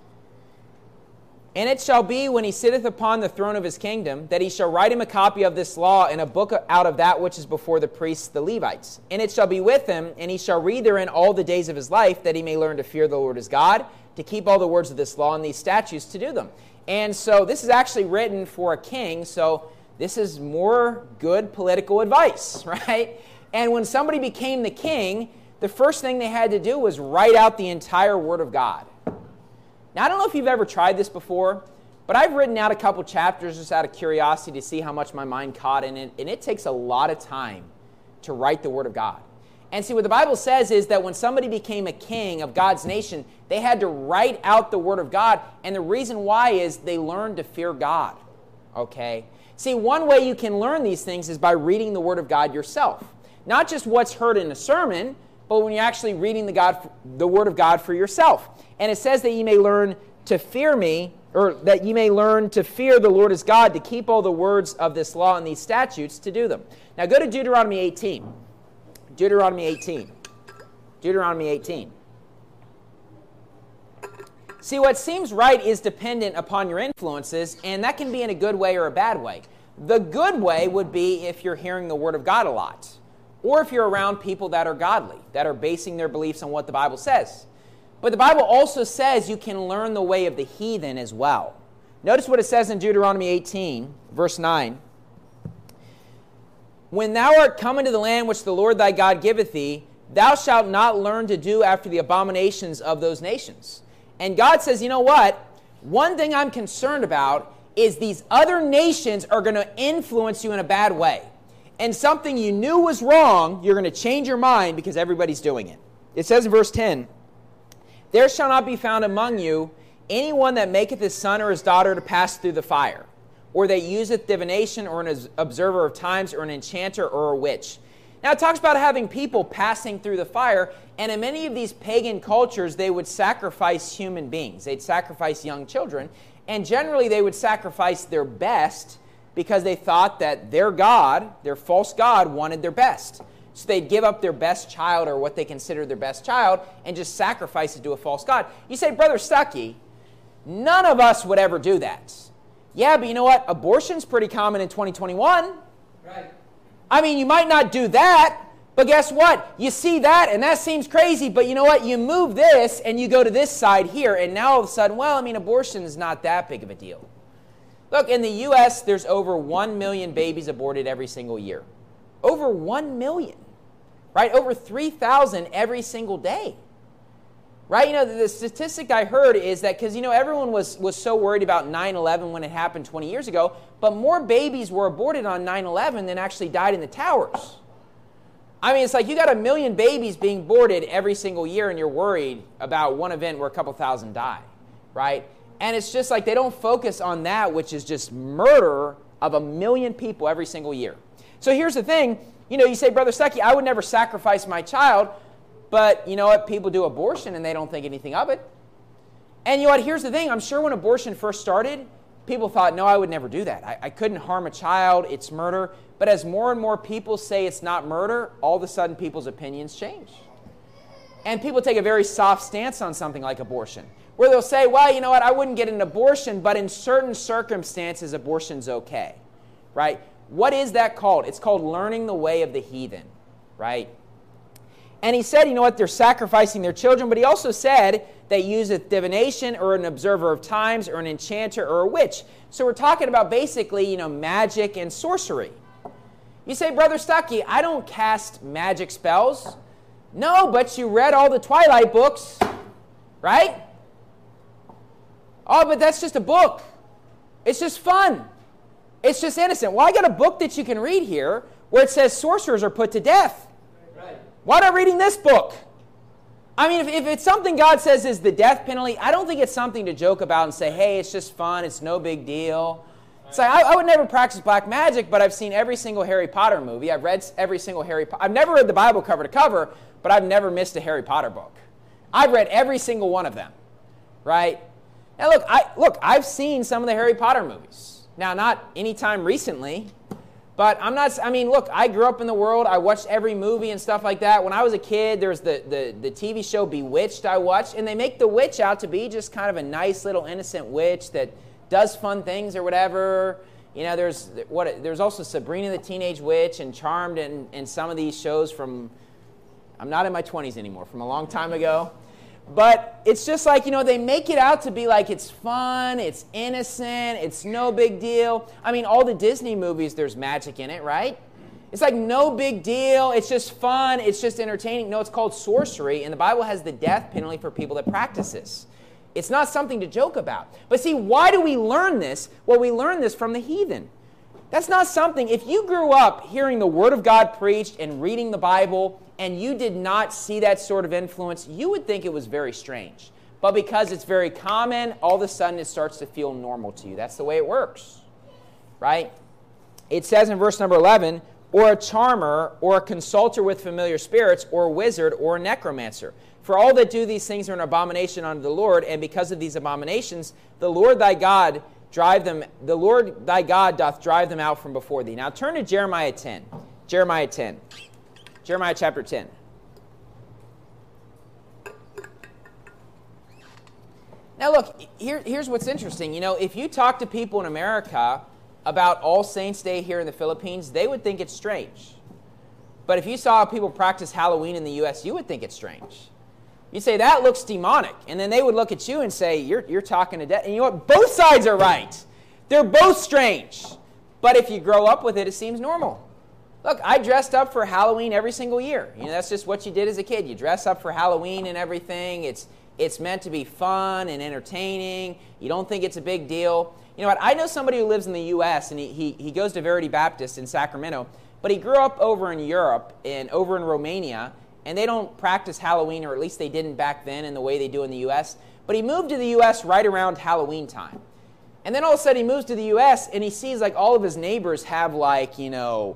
And it shall be when he sitteth upon the throne of his kingdom, that he shall write him a copy of this law in a book out of that which is before the priests, the Levites. And it shall be with him, and he shall read therein all the days of his life, that he may learn to fear the Lord his God, to keep all the words of this law and these statutes to do them. And so this is actually written for a king, so this is more good political advice, right? And when somebody became the king, the first thing they had to do was write out the entire Word of God. Now, I don't know if you've ever tried this before, but I've written out a couple chapters just out of curiosity to see how much my mind caught in it, and it takes a lot of time to write the Word of God. And see, what the Bible says is that when somebody became a king of God's nation, they had to write out the Word of God, and the reason why is they learned to fear God, okay? See, one way you can learn these things is by reading the Word of God yourself. Not just what's heard in a sermon, but when you're actually reading the Word of God for yourself. And it says that you may learn to fear me, or that you may learn to fear the Lord as God, to keep all the words of this law and these statutes to do them. Now go to Deuteronomy 18. Deuteronomy 18. Deuteronomy 18. See, what seems right is dependent upon your influences, and that can be in a good way or a bad way. The good way would be if you're hearing the Word of God a lot, or if you're around people that are godly, that are basing their beliefs on what the Bible says. But the Bible also says you can learn the way of the heathen as well. Notice what it says in Deuteronomy 18, verse 9. When thou art come into the land which the Lord thy God giveth thee, thou shalt not learn to do after the abominations of those nations. And God says, you know what? One thing I'm concerned about is these other nations are going to influence you in a bad way. And something you knew was wrong, you're going to change your mind because everybody's doing it. It says in verse 10, there shall not be found among you anyone that maketh his son or his daughter to pass through the fire, or that useth divination, or an observer of times, or an enchanter, or a witch. Now it talks about having people passing through the fire, and in many of these pagan cultures, they would sacrifice human beings. They'd sacrifice young children, and generally they would sacrifice their best because they thought that their God, their false God, wanted their best. So they'd give up their best child, or what they considered their best child, and just sacrifice it to a false god. You say, Brother Stuckey, none of us would ever do that. Yeah, but you know what? Abortion's pretty common in 2021. Right. I mean, you might not do that, but guess what? You see that, and that seems crazy, but you know what? You move this, and you go to this side here, and now all of a sudden, well, I mean, abortion is not that big of a deal. Look, in the U.S., there's over 1 million babies aborted every single year. Over 1 million, right? Over 3,000 every single day, right? You know, the statistic I heard is that, because, everyone was so worried about 9/11 when it happened 20 years ago, but more babies were aborted on 9/11 than actually died in the towers. I mean, it's like you got 1 million babies being aborted every single year, and you're worried about one event where a couple thousand die, right? And it's just like they don't focus on that, which is just murder of 1 million people every single year. So here's the thing, you say, Brother Stuckey, I would never sacrifice my child, but you know what? People do abortion and they don't think anything of it. And you know what? Here's the thing. I'm sure when abortion first started, people thought, no, I would never do that. I couldn't harm a child. It's murder. But as more and more people say it's not murder, all of a sudden people's opinions change. And people take a very soft stance on something like abortion. where they'll say, well, you know what, I wouldn't get an abortion, but in certain circumstances, abortion's okay, right? What is that called? It's called learning the way of the heathen, right? And he said, you know what, they're sacrificing their children, but he also said they useth divination or an observer of times or an enchanter or a witch. So we're talking about basically, you know, magic and sorcery. You say, Brother Stuckey, I don't cast magic spells. No, but you read all the Twilight books, right? Oh, but that's just a book. It's just fun. It's just innocent. Well, I got a book that you can read here where it says sorcerers are put to death. Right. Why not reading this book? I mean, if it's something God says is the death penalty, I don't think it's something to joke about and say, hey, it's just fun, it's no big deal. It's like, I would never practice black magic, but I've seen every single Harry Potter movie. I've read every single Harry Potter. I've never read the Bible cover to cover, but I've never missed a Harry Potter book. I've read every single one of them, right? Now, look, I've seen some of the Harry Potter movies. Now, not anytime recently, but I grew up in the world. I watched every movie and stuff like that. When I was a kid, there's the TV show Bewitched I watched, and they make the witch out to be just kind of a nice little innocent witch that does fun things or whatever. You know, there's also Sabrina the Teenage Witch and Charmed and some of these shows from, I'm not in my 20s anymore, from a long time ago. But it's just like, you know, they make it out to be like it's fun, it's innocent, it's no big deal. I mean, all the Disney movies, there's magic in it, right? It's like no big deal, it's just fun, it's just entertaining. No, it's called sorcery, and the Bible has the death penalty for people that practice this. It's not something to joke about. But see, why do we learn this? Well, we learn this from the heathen. That's not something, if you grew up hearing the Word of God preached and reading the Bible, and you did not see that sort of influence, you would think it was very strange. But because it's very common, all of a sudden it starts to feel normal to you. That's the way it works, right? It says in verse number 11, or a charmer, or a consulter with familiar spirits, or a wizard, or a necromancer. For all that do these things are an abomination unto the Lord, and because of these abominations, the Lord thy God doth drive them out from before thee. Now turn to Jeremiah 10. Jeremiah chapter 10. Now look, here's what's interesting. You know, if you talk to people in America about All Saints Day here in the Philippines, they would think it's strange. But if you saw people practice Halloween in the U.S., you would think it's strange. You'd say, that looks demonic. And then they would look at you and say, you're talking to death. And you know what? Both sides are right. They're both strange. But if you grow up with it, it seems normal. Look, I dressed up for Halloween every single year. You know, that's just what you did as a kid. You dress up for Halloween and everything. It's meant to be fun and entertaining. You don't think it's a big deal. You know what? I know somebody who lives in the U.S., and he goes to Verity Baptist in Sacramento, but he grew up over in Europe and over in Romania, and they don't practice Halloween, or at least they didn't back then in the way they do in the U.S., but he moved to the U.S. right around Halloween time. And then all of a sudden he moves to the U.S., and he sees like all of his neighbors have like, you know,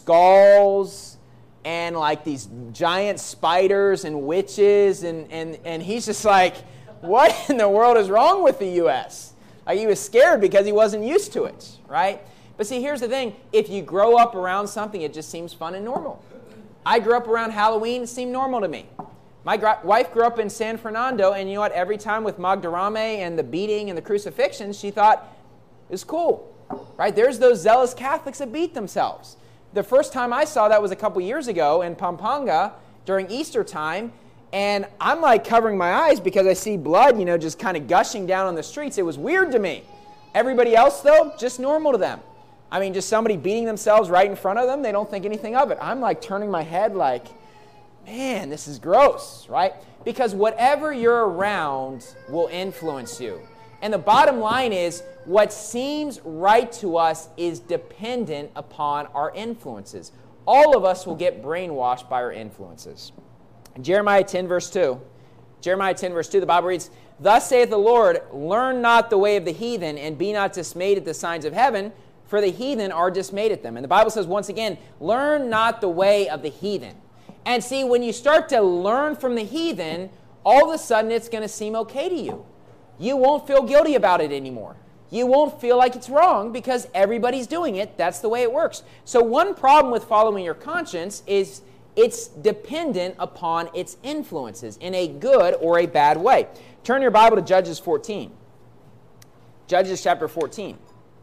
skulls and like these giant spiders and witches, and he's just like, what in the world is wrong with the U.S.? Like, he was scared because he wasn't used to it, right? But see, here's the thing. If you grow up around something, it just seems fun and normal. I grew up around Halloween. It seemed normal to me. My wife grew up in San Fernando, and you know what? Every time with Magdarame and the beating and the crucifixion, she thought it was cool, right? There's those zealous Catholics that beat themselves. The first time I saw that was a couple years ago in Pampanga during Easter time, and I'm like covering my eyes because I see blood, you know, just kind of gushing down on the streets. It was weird to me. Everybody else, though, just normal to them. I mean, just somebody beating themselves right in front of them, they don't think anything of it. I'm like turning my head like, man, this is gross, right? Because whatever you're around will influence you. And the bottom line is, what seems right to us is dependent upon our influences. All of us will get brainwashed by our influences. Jeremiah 10, verse 2. Jeremiah 10, verse 2, the Bible reads, Thus saith the Lord, learn not the way of the heathen, and be not dismayed at the signs of heaven, for the heathen are dismayed at them. And the Bible says once again, learn not the way of the heathen. And see, when you start to learn from the heathen, all of a sudden it's going to seem okay to you. You won't feel guilty about it anymore. You won't feel like it's wrong because everybody's doing it. That's the way it works. So one problem with following your conscience is It's dependent upon its influences in a good or a bad way. Turn your Bible to Judges 14. Judges chapter 14.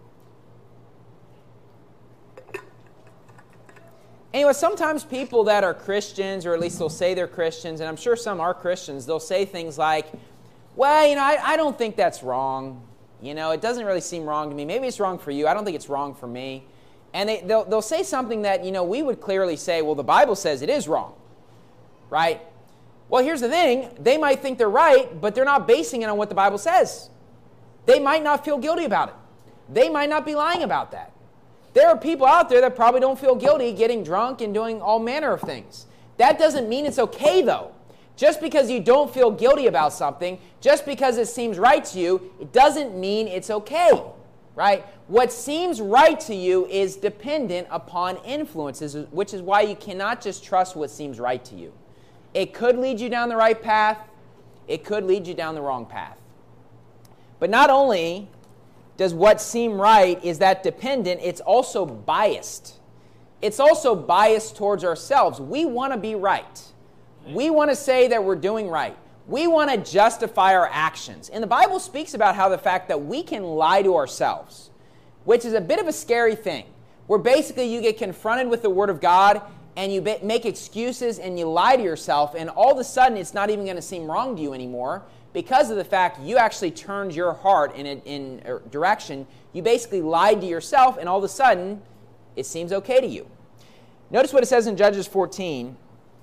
Anyway, sometimes people that are Christians, or at least they'll say they're Christians, and I'm sure some are Christians, they'll say things like, well, I don't think that's wrong. It doesn't really seem wrong to me. Maybe it's wrong for you. I don't think it's wrong for me. And they'll say something that, we would clearly say, well, the Bible says it is wrong, right? Well, here's the thing. They might think they're right, but they're not basing it on what the Bible says. They might not feel guilty about it. They might not be lying about that. There are people out there that probably don't feel guilty getting drunk and doing all manner of things. That doesn't mean it's okay, though. Just because you don't feel guilty about something, just because it seems right to you, it doesn't mean it's okay, right? What seems right to you is dependent upon influences, which is why you cannot just trust what seems right to you. It could lead you down the right path. It could lead you down the wrong path. But not only does what seem right is that dependent, it's also biased. It's also biased towards ourselves. We want to be right. We want to say that we're doing right. We want to justify our actions. And the Bible speaks about how the fact that we can lie to ourselves, which is a bit of a scary thing, where basically you get confronted with the Word of God and you make excuses and you lie to yourself, and all of a sudden it's not even going to seem wrong to you anymore because of the fact you actually turned your heart in a direction. You basically lied to yourself, and all of a sudden it seems okay to you. Notice what it says in Judges 14,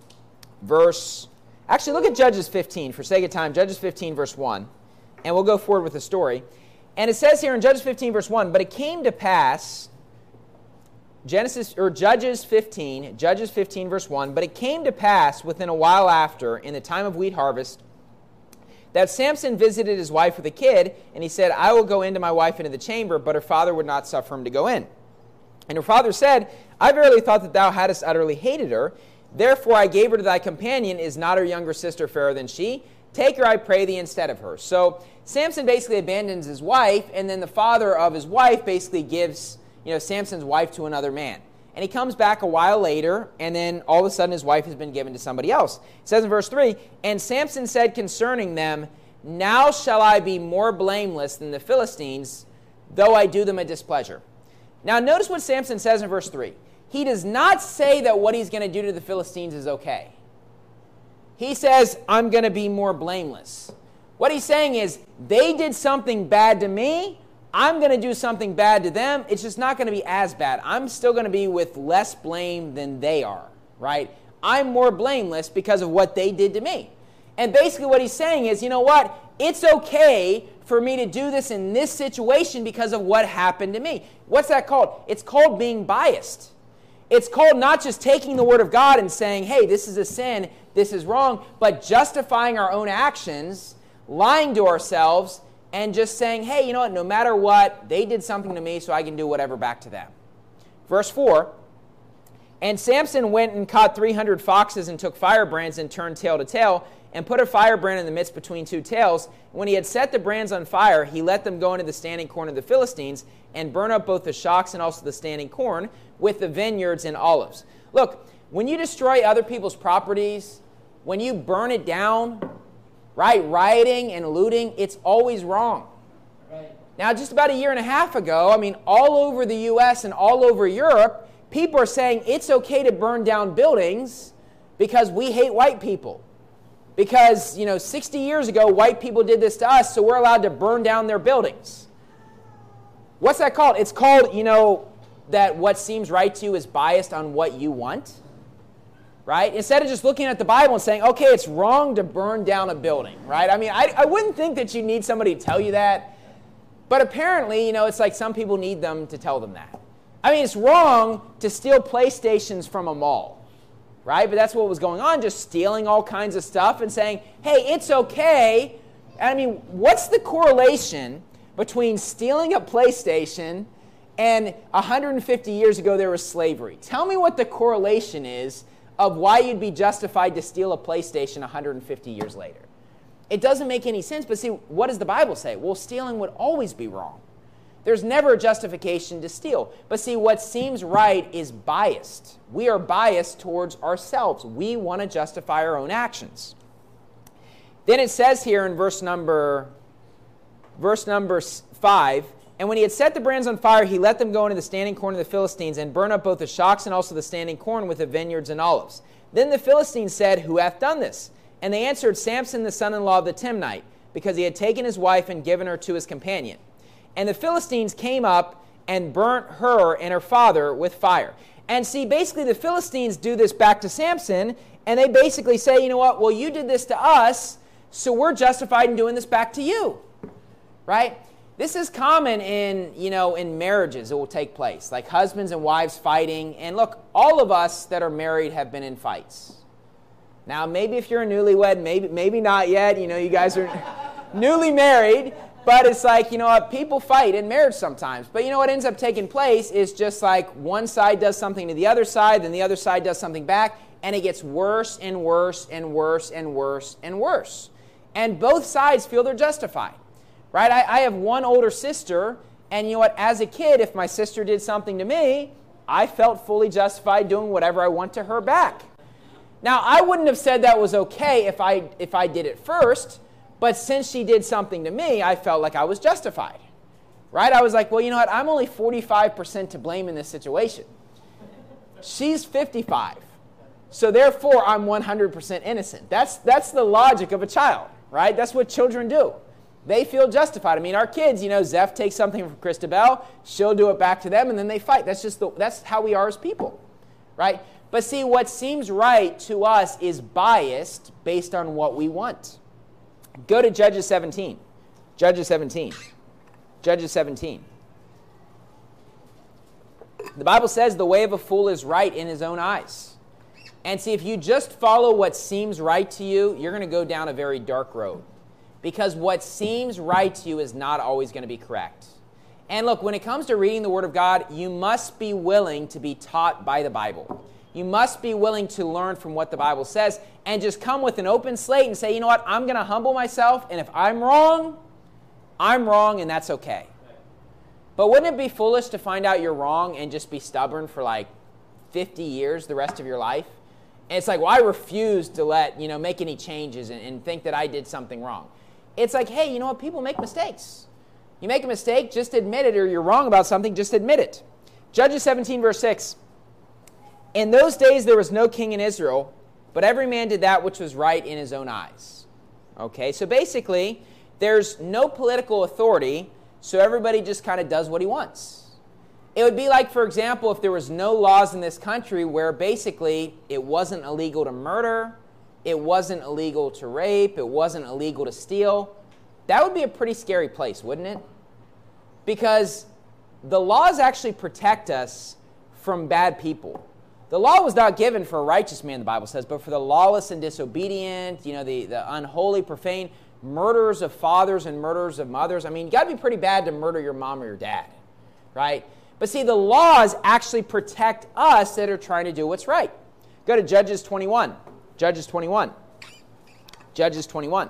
actually look at Judges 15 for sake of time. Judges 15 verse 1, and we'll go forward with the story. And it says here in Judges 15 verse 1, but it came to pass, Judges 15 verse 1, but it came to pass within a while after, in the time of wheat harvest, that Samson visited his wife with a kid, and he said, I will go into my wife into the chamber, but her father would not suffer him to go in. And her father said, I verily thought that thou hadst utterly hated her. Therefore I gave her to thy companion. Is not her younger sister fairer than she? Take her, I pray thee, instead of her. So Samson basically abandons his wife, and then the father of his wife basically gives Samson's wife to another man. And he comes back a while later, and then all of a sudden his wife has been given to somebody else. It says in verse 3, and Samson said concerning them, now shall I be more blameless than the Philistines, though I do them a displeasure. Now notice what Samson says in verse 3. He does not say that what he's going to do to the Philistines is okay. He says, I'm going to be more blameless. What he's saying is, they did something bad to me, I'm going to do something bad to them. It's just not going to be as bad. I'm still going to be with less blame than they are, right? I'm more blameless because of what they did to me. And basically what he's saying is, you know what? It's okay for me to do this in this situation because of what happened to me. What's that called? It's called being biased. It's called not just taking the Word of God and saying, hey, this is a sin, this is wrong, but justifying our own actions, lying to ourselves, and just saying, hey, you know what, no matter what, they did something to me, so I can do whatever back to them. Verse 4, and Samson went and caught 300 foxes and took firebrands and turned tail to tail and put a firebrand in the midst between two tails. When he had set the brands on fire, he let them go into the standing corn of the Philistines and burn up both the shocks and also the standing corn with the vineyards and olives. Look, when you destroy other people's properties, when you burn it down, right, rioting and looting, it's always wrong. Right. Now, just about a year and a half ago, all over the U.S. and all over Europe, people are saying it's okay to burn down buildings because we hate white people. Because, 60 years ago, white people did this to us, so we're allowed to burn down their buildings. What's that called? It's called, that what seems right to you is biased on what you want. Right? Instead of just looking at the Bible and saying, okay, it's wrong to burn down a building, right? I wouldn't think that you need somebody to tell you that. But apparently, it's like some people need them to tell them that. It's wrong to steal PlayStations from a mall, right? But that's what was going on, just stealing all kinds of stuff and saying, hey, it's okay. What's the correlation between stealing a PlayStation and 150 years ago there was slavery? Tell me what the correlation is of why you'd be justified to steal a PlayStation 150 years later. It doesn't make any sense, but see, what does the Bible say? Well, stealing would always be wrong. There's never a justification to steal. But see, what seems right is biased. We are biased towards ourselves. We want to justify our own actions. Then it says here in verse number 5, and when he had set the brands on fire, he let them go into the standing corn of the Philistines and burn up both the shocks and also the standing corn with the vineyards and olives. Then the Philistines said, "Who hath done this?" And they answered, "Samson, the son-in-law of the Timnite, because he had taken his wife and given her to his companion." And the Philistines came up and burnt her and her father with fire. And see, basically the Philistines do this back to Samson, and they basically say, you know what, well, you did this to us, so we're justified in doing this back to you, right? This is common in marriages. It will take place, like husbands and wives fighting. And look, all of us that are married have been in fights. Now, maybe if you're a newlywed, maybe not yet. You guys are newly married. But it's like, people fight in marriage sometimes. But what ends up taking place is just like one side does something to the other side, then the other side does something back, and it gets worse and worse and worse and worse and worse. And both sides feel they're justified, right? I have one older sister, and as a kid, if my sister did something to me, I felt fully justified doing whatever I want to her back. Now, I wouldn't have said that was okay if I did it first. But since she did something to me, I felt like I was justified, right? I was like, well, you know what? I'm only 45% to blame in this situation. She's 55. So therefore, I'm 100% innocent. That's the logic of a child, right? That's what children do. They feel justified. I mean, our kids, Zeph takes something from Christabel, she'll do it back to them, and then they fight. That's how we are as people, right? But see, what seems right to us is biased based on what we want. Go to Judges 17. Judges 17. Judges 17. The Bible says the way of a fool is right in his own eyes. And see, if you just follow what seems right to you, you're going to go down a very dark road. Because what seems right to you is not always going to be correct. And look, when it comes to reading the Word of God, you must be willing to be taught by the Bible. You must be willing to learn from what the Bible says and just come with an open slate and say, you know what, I'm going to humble myself, and if I'm wrong, and that's okay. But wouldn't it be foolish to find out you're wrong and just be stubborn for like 50 years, the rest of your life? And it's like, well, I refuse to make any changes and think that I did something wrong. It's like, hey, you know what, people make mistakes. You make a mistake, just admit it, or you're wrong about something, just admit it. Judges 17, verse 6. In those days there was no king in Israel, but every man did that which was right in his own eyes. Okay, so basically, there's no political authority, so everybody just kind of does what he wants. It would be like, for example, if there was no laws in this country where basically it wasn't illegal to murder, it wasn't illegal to rape, it wasn't illegal to steal. That would be a pretty scary place, wouldn't it? Because the laws actually protect us from bad people. The law was not given for a righteous man, the Bible says, but for the lawless and disobedient, the unholy, profane, murderers of fathers and murderers of mothers. I mean, you got to be pretty bad to murder your mom or your dad, right? But see, the laws actually protect us that are trying to do what's right. Go to Judges 21. Judges 21. Judges 21.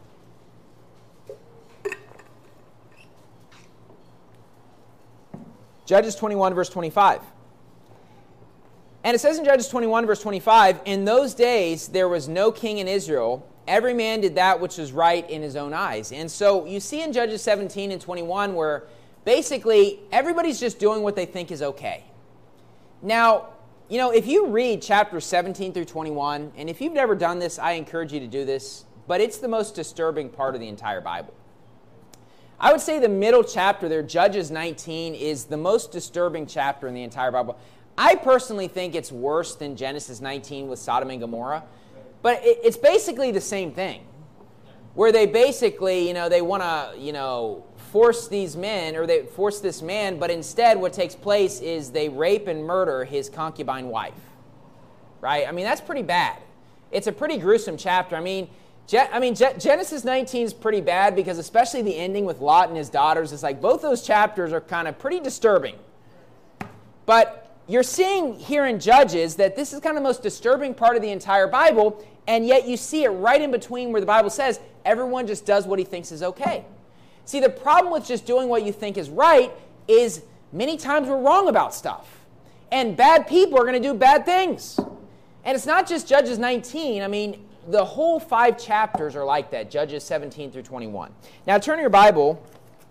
Judges 21, verse 25. And it says in Judges 21, verse 25, in those days there was no king in Israel. Every man did that which was right in his own eyes. And so you see in Judges 17 and 21 where basically everybody's just doing what they think is okay. Now, if you read chapters 17 through 21, and if you've never done this, I encourage you to do this, but it's the most disturbing part of the entire Bible. I would say the middle chapter there, Judges 19, is the most disturbing chapter in the entire Bible. I personally think it's worse than Genesis 19 with Sodom and Gomorrah, but it's basically the same thing, where they basically, they want to, force these men, or they force this man, but instead what takes place is they rape and murder his concubine wife, right? I mean, that's pretty bad. It's a pretty gruesome chapter. Genesis 19 is pretty bad because especially the ending with Lot and his daughters, it's like both those chapters are kind of pretty disturbing. But you're seeing here in Judges that this is kind of the most disturbing part of the entire Bible, and yet you see it right in between where the Bible says everyone just does what he thinks is okay. See, the problem with just doing what you think is right is many times we're wrong about stuff. And bad people are going to do bad things. And it's not just Judges 19. I mean, the whole 5 chapters are like that, Judges 17 through 21. Now turn your Bible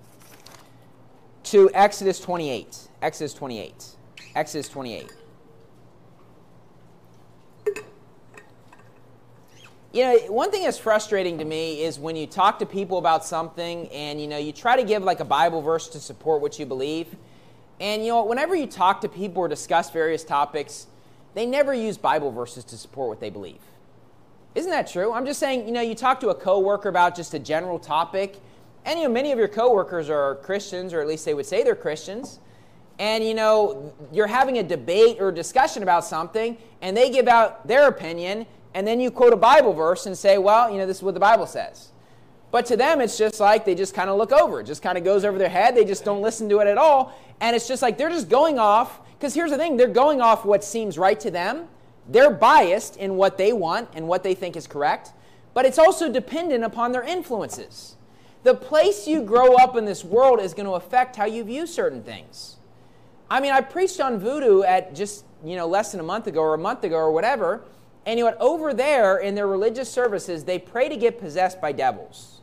to Exodus 28. Exodus 28. Exodus 28. You know, one thing that's frustrating to me is when you talk to people about something and, you try to give like a Bible verse to support what you believe. And, whenever you talk to people or discuss various topics, they never use Bible verses to support what they believe. Isn't that true? I'm just saying, you talk to a coworker about just a general topic, and, many of your coworkers are Christians, or at least they would say they're Christians, and, you're having a debate or discussion about something, and they give out their opinion, and then you quote a Bible verse and say, well, this is what the Bible says. But to them, it's just like they just kind of look over. It just kind of goes over their head. They just don't listen to it at all. And it's just like they're just going off, because here's the thing, they're going off what seems right to them. They're biased in what they want and what they think is correct. But it's also dependent upon their influences. The place you grow up in this world is going to affect how you view certain things. I mean, I preached on voodoo at just, less than a month ago or whatever. And over there in their religious services, they pray to get possessed by devils.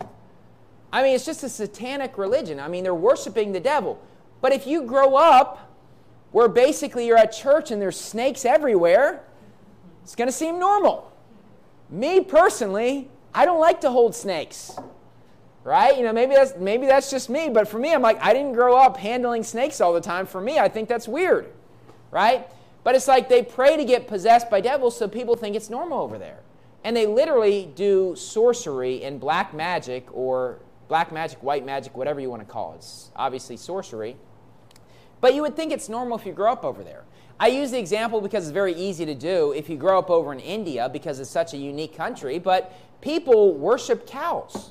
I mean, it's just a satanic religion. I mean, they're worshiping the devil. But if you grow up where basically you're at church and there's snakes everywhere, it's going to seem normal. Me personally, I don't like to hold snakes. Right? Maybe that's just me, but for me, I'm like, I didn't grow up handling snakes all the time. For me, I think that's weird. Right? But it's like they pray to get possessed by devils so people think it's normal over there. And they literally do sorcery and black magic, or black magic, white magic, whatever you want to call it. It's obviously sorcery. But you would think it's normal if you grow up over there. I use the example because it's very easy to do if you grow up over in India because it's such a unique country. But people worship cows.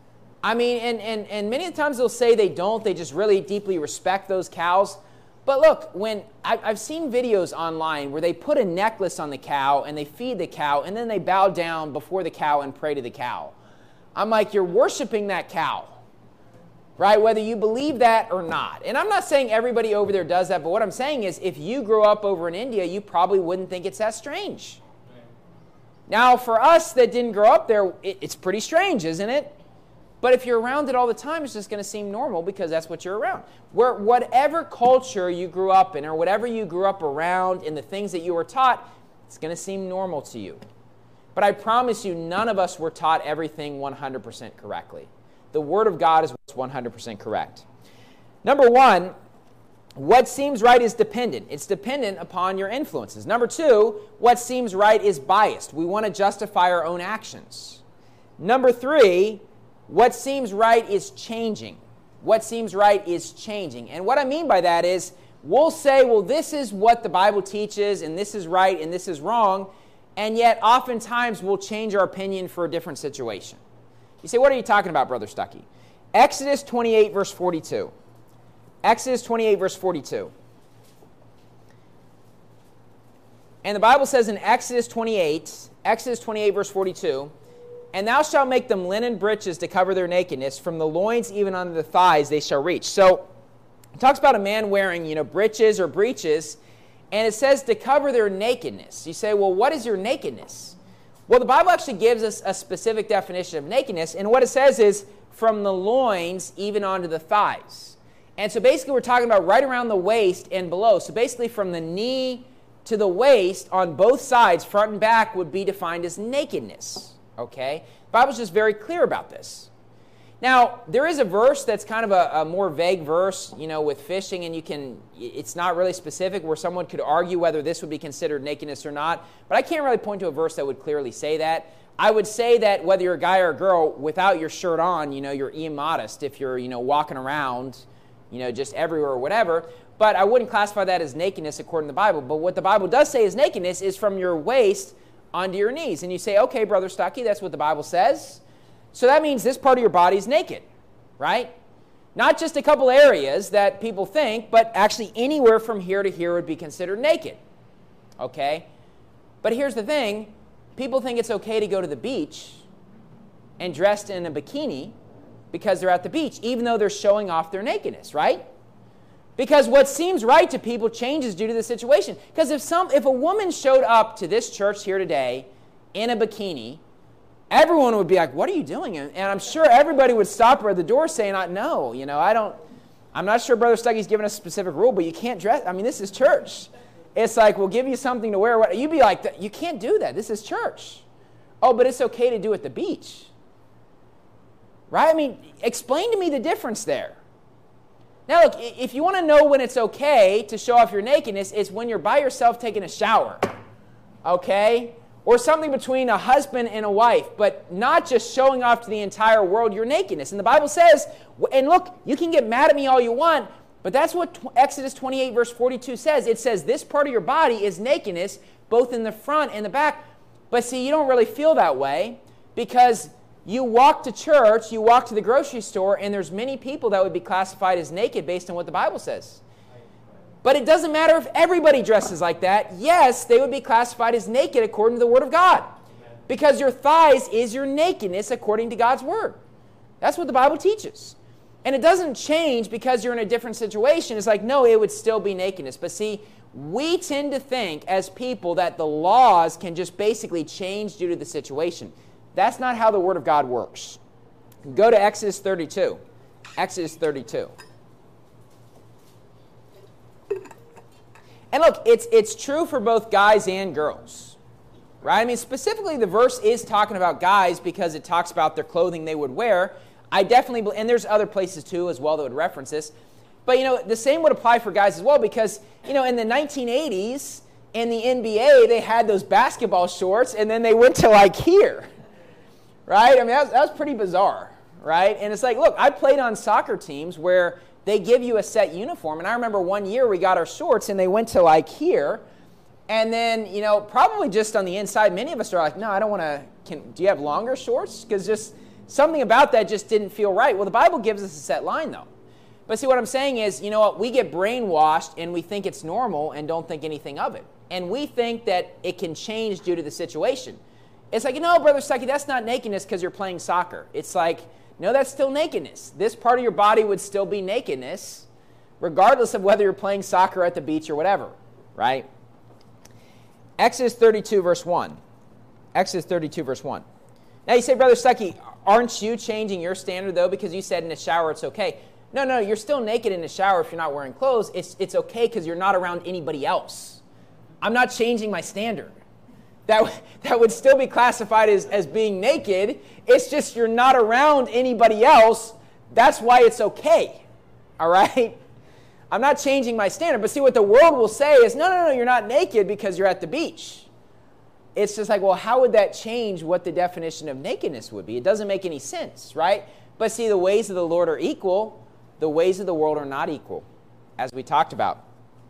I mean, and many times they'll say they don't. They just really deeply respect those cows. But look, when I've seen videos online where they put a necklace on the cow and they feed the cow and then they bow down before the cow and pray to the cow. I'm like, you're worshiping that cow, right? Whether you believe that or not. And I'm not saying everybody over there does that, but what I'm saying is if you grew up over in India, you probably wouldn't think it's that strange. Now, for us that didn't grow up there, it's pretty strange, isn't it? But if you're around it all the time, it's just going to seem normal because that's what you're around. Whatever culture you grew up in or whatever you grew up around and the things that you were taught, it's going to seem normal to you. But I promise you, none of us were taught everything 100% correctly. The Word of God is what's 100% correct. Number one, what seems right is dependent. It's dependent upon your influences. Number two, what seems right is biased. We want to justify our own actions. Number three, what seems right is changing. What seems right is changing. And what I mean by that is we'll say, well, this is what the Bible teaches, and this is right, and this is wrong, and yet oftentimes we'll change our opinion for a different situation. You say, what are you talking about, Brother Stuckey? Exodus 28, verse 42. Exodus 28, verse 42. And the Bible says in Exodus 28, verse 42, and thou shalt make them linen breeches to cover their nakedness, from the loins even unto the thighs they shall reach. So it talks about a man wearing, breeches or breeches, and it says to cover their nakedness. You say, well, what is your nakedness? Well, the Bible actually gives us a specific definition of nakedness, and what it says is from the loins even onto the thighs. And so basically we're talking about right around the waist and below. So basically from the knee to the waist on both sides, front and back, would be defined as nakedness. Okay? The Bible's just very clear about this. Now, there is a verse that's kind of a more vague verse, with fishing, and it's not really specific, where someone could argue whether this would be considered nakedness or not, but I can't really point to a verse that would clearly say that. I would say that whether you're a guy or a girl, without your shirt on, you're immodest if you're, walking around, just everywhere or whatever, but I wouldn't classify that as nakedness according to the Bible. But what the Bible does say is nakedness is from your waist onto your knees. And you say, okay, Brother Stuckey, that's what the Bible says. So that means this part of your body is naked, right? Not just a couple areas that people think, but actually anywhere from here to here would be considered naked, okay? But here's the thing. People think it's okay to go to the beach and dressed in a bikini because they're at the beach, even though they're showing off their nakedness, right? Because what seems right to people changes due to the situation. Because if a woman showed up to this church here today in a bikini, everyone would be like, what are you doing? And I'm sure everybody would stop her at the door saying, no, I'm not sure Brother Stuckey's given a specific rule, but you can't dress. I mean, this is church. It's like, we'll give you something to wear. You'd be like, you can't do that. This is church. Oh, but it's okay to do at the beach. Right? I mean, explain to me the difference there. Now, look, if you want to know when it's okay to show off your nakedness, it's when you're by yourself taking a shower, okay? Or something between a husband and a wife, but not just showing off to the entire world your nakedness. And the Bible says, and look, you can get mad at me all you want, but that's what Exodus 28, verse 42 says. It says this part of your body is nakedness, both in the front and the back. But see, you don't really feel that way because you walk to church, you walk to the grocery store, and there's many people that would be classified as naked based on what the Bible says. But it doesn't matter if everybody dresses like that. Yes, they would be classified as naked according to the Word of God. Because your thighs is your nakedness according to God's Word. That's what the Bible teaches. And it doesn't change because you're in a different situation. It's like, no, it would still be nakedness. But see, we tend to think as people that the laws can just basically change due to the situation. That's not how the Word of God works. Go to Exodus 32. Exodus 32. And look, it's true for both guys and girls. Right? I mean, specifically the verse is talking about guys because it talks about their clothing they would wear. I definitely believe, and there's other places too as well that would reference this. But, the same would apply for guys as well because, in the 1980s in the NBA, they had those basketball shorts and then they went to like here. Right? I mean, that was pretty bizarre, right? And it's like, look, I played on soccer teams where they give you a set uniform. And I remember one year we got our shorts and they went to like here. And then, probably just on the inside, many of us are like, no, I don't want to, do you have longer shorts? Because just something about that just didn't feel right. Well, the Bible gives us a set line, though. But see, what I'm saying is, we get brainwashed and we think it's normal and don't think anything of it. And we think that it can change due to the situation. It's like, Brother Stuckey, that's not nakedness because you're playing soccer. It's like, no, that's still nakedness. This part of your body would still be nakedness, regardless of whether you're playing soccer at the beach or whatever, right? Exodus 32, verse 1. Exodus 32, verse 1. Now you say, Brother Stuckey, aren't you changing your standard, though, because you said in the shower it's okay? No, you're still naked in the shower if you're not wearing clothes. It's okay because you're not around anybody else. I'm not changing my standard. That would still be classified as being naked. It's just you're not around anybody else. That's why it's okay. All right? I'm not changing my standard. But see, what the world will say is, no, you're not naked because you're at the beach. It's just like, well, how would that change what the definition of nakedness would be? It doesn't make any sense, right? But see, the ways of the Lord are equal. The ways of the world are not equal, as we talked about.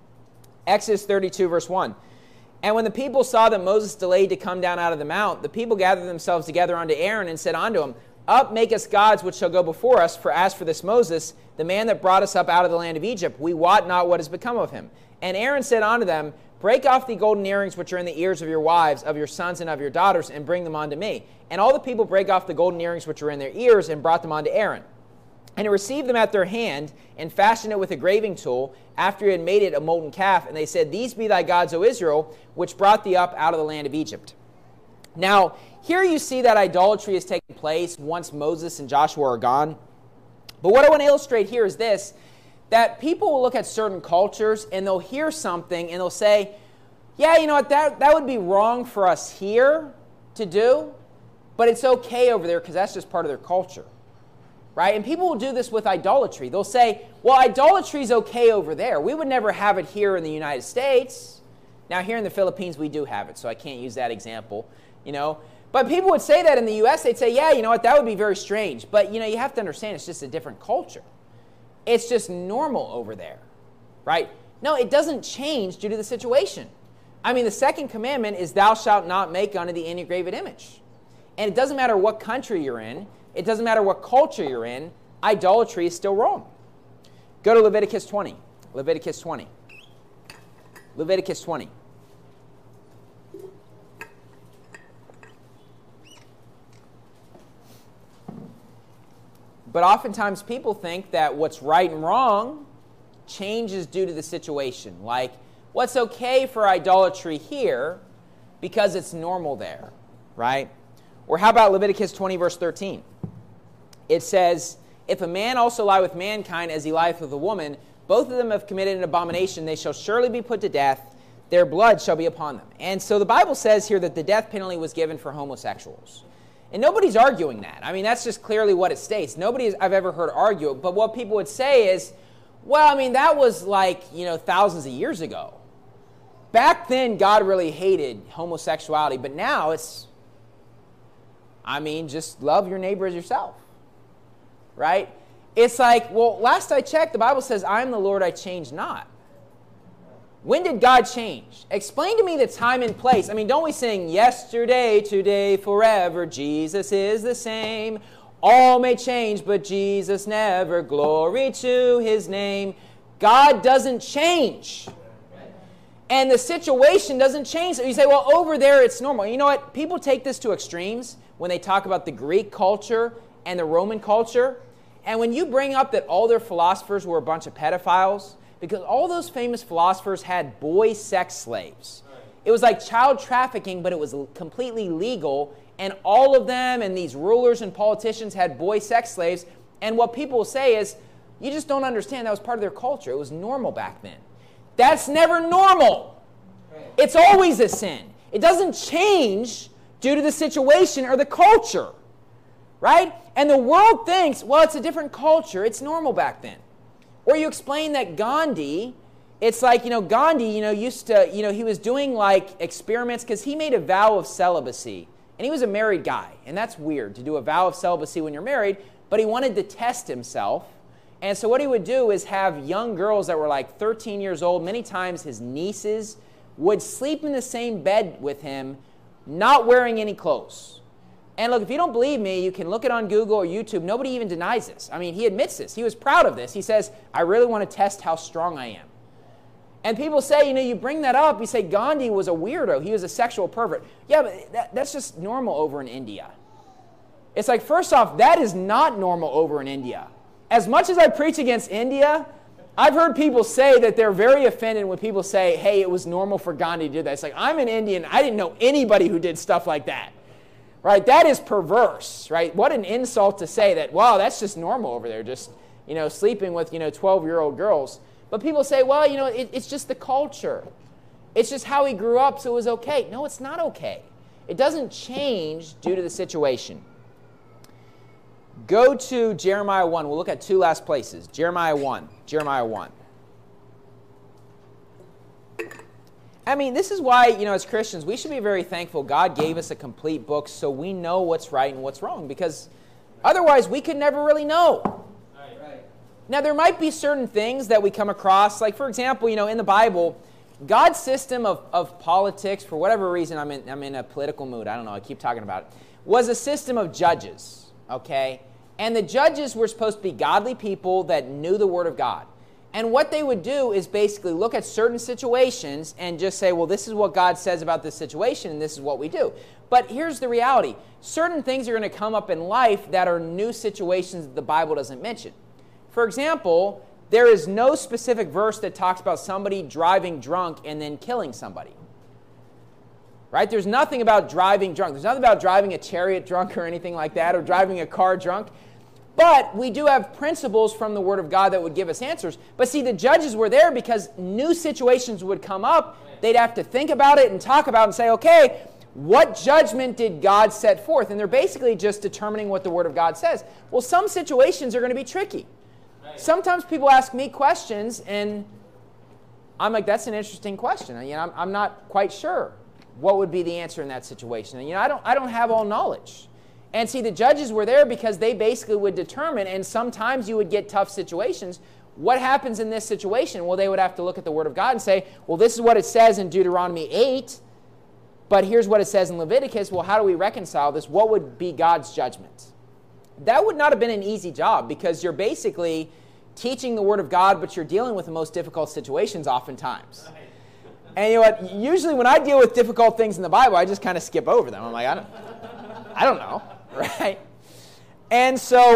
Exodus 32, verse 1. And when the people saw that Moses delayed to come down out of the mount, the people gathered themselves together unto Aaron and said unto him, Up, make us gods which shall go before us, for as for this Moses, the man that brought us up out of the land of Egypt, we wot not what has become of him. And Aaron said unto them, Break off the golden earrings which are in the ears of your wives, of your sons, and of your daughters, and bring them unto me. And all the people brake off the golden earrings which were in their ears, and brought them unto Aaron. And he received them at their hand, and fashioned it with a graving tool, after he had made it a molten calf. And they said, These be thy gods, O Israel, which brought thee up out of the land of Egypt. Now, here you see that idolatry is taking place once Moses and Joshua are gone. But what I want to illustrate here is this, that people will look at certain cultures, and they'll hear something, and they'll say, yeah, you know what, that would be wrong for us here to do, but it's okay over there because that's just part of their culture. Right? And people will do this with idolatry. They'll say, well, idolatry is okay over there. We would never have it here in the United States. Now, here in the Philippines, we do have it, so I can't use that example, But people would say that in the U.S. They'd say, yeah, you know what, that would be very strange. But, you have to understand it's just a different culture. It's just normal over there, right? No, it doesn't change due to the situation. I mean, the second commandment is thou shalt not make unto thee any graven image. And it doesn't matter what country you're in. It doesn't matter what culture you're in. Idolatry is still wrong. Go to Leviticus 20. Leviticus 20. Leviticus 20. But oftentimes people think that what's right and wrong changes due to the situation. Like, what's okay for idolatry here because it's normal there, right? Or how about Leviticus 20, verse 13? It says, if a man also lie with mankind as he lieth with a woman, both of them have committed an abomination, they shall surely be put to death, their blood shall be upon them. And so the Bible says here that the death penalty was given for homosexuals. And nobody's arguing that. I mean, that's just clearly what it states. Nobody I've ever heard argue it. But what people would say is, well, I mean, that was like, thousands of years ago. Back then, God really hated homosexuality. But now it's, just love your neighbor as yourself. Right? It's like, well, last I checked, the Bible says, I am the Lord, I change not. When did God change? Explain to me the time and place. Don't we sing, yesterday, today, forever, Jesus is the same. All may change, but Jesus never. Glory to his name. God doesn't change. And the situation doesn't change. So you say, well, over there it's normal. You know what? People take this to extremes when they talk about the Greek culture and the Roman culture. And when you bring up that all their philosophers were a bunch of pedophiles, because all those famous philosophers had boy sex slaves. It was like child trafficking, but it was completely legal. And all of them and these rulers and politicians had boy sex slaves. And what people will say is, you just don't understand. That was part of their culture. It was normal back then. That's never normal. It's always a sin. It doesn't change due to the situation or the culture. Right? And the world thinks, well, it's a different culture. It's normal back then. Or you explain that Gandhi, it's like, Gandhi, used to, he was doing like experiments because he made a vow of celibacy. And he was a married guy. And that's weird to do a vow of celibacy when you're married. But he wanted to test himself. And so what he would do is have young girls that were like 13 years old. Many times his nieces would sleep in the same bed with him, not wearing any clothes. And look, if you don't believe me, you can look it on Google or YouTube. Nobody even denies this. He admits this. He was proud of this. He says, I really want to test how strong I am. And people say, you bring that up. You say Gandhi was a weirdo. He was a sexual pervert. Yeah, but that's just normal over in India. It's like, first off, that is not normal over in India. As much as I preach against India, I've heard people say that they're very offended when people say, hey, it was normal for Gandhi to do that. It's like, I'm an Indian. I didn't know anybody who did stuff like that. Right? That is perverse, right? What an insult to say that, wow, that's just normal over there, just, sleeping with, 12-year-old girls. But people say, well, it's just the culture. It's just how he grew up, so it was okay. No, it's not okay. It doesn't change due to the situation. Go to Jeremiah 1. We'll look at two last places. Jeremiah 1. Jeremiah 1. This is why, as Christians, we should be very thankful God gave us a complete book so we know what's right and what's wrong, because otherwise we could never really know. Right. Now, there might be certain things that we come across, like, for example, in the Bible, God's system of politics, for whatever reason, I'm in a political mood, I don't know, I keep talking about it, was a system of judges, okay? And the judges were supposed to be godly people that knew the Word of God. And what they would do is basically look at certain situations and just say, well, this is what God says about this situation, and this is what we do. But here's the reality. Certain things are going to come up in life that are new situations that the Bible doesn't mention. For example, there is no specific verse that talks about somebody driving drunk and then killing somebody. Right? There's nothing about driving drunk. There's nothing about driving a chariot drunk or anything like that, or driving a car drunk. But we do have principles from the Word of God that would give us answers. But see, the judges were there because new situations would come up. They'd have to think about it and talk about it and say, okay, what judgment did God set forth? And they're basically just determining what the Word of God says. Well, some situations are going to be tricky. Sometimes people ask me questions, and I'm like, that's an interesting question. I'm not quite sure what would be the answer in that situation. And, I don't have all knowledge. And see, the judges were there because they basically would determine, and sometimes you would get tough situations. What happens in this situation? Well, they would have to look at the Word of God and say, well, this is what it says in Deuteronomy 8, but here's what it says in Leviticus. Well, how do we reconcile this? What would be God's judgment? That would not have been an easy job, because you're basically teaching the Word of God, but you're dealing with the most difficult situations oftentimes. And you know what? Usually when I deal with difficult things in the Bible, I just kind of skip over them. I'm like, I don't know. Right? And so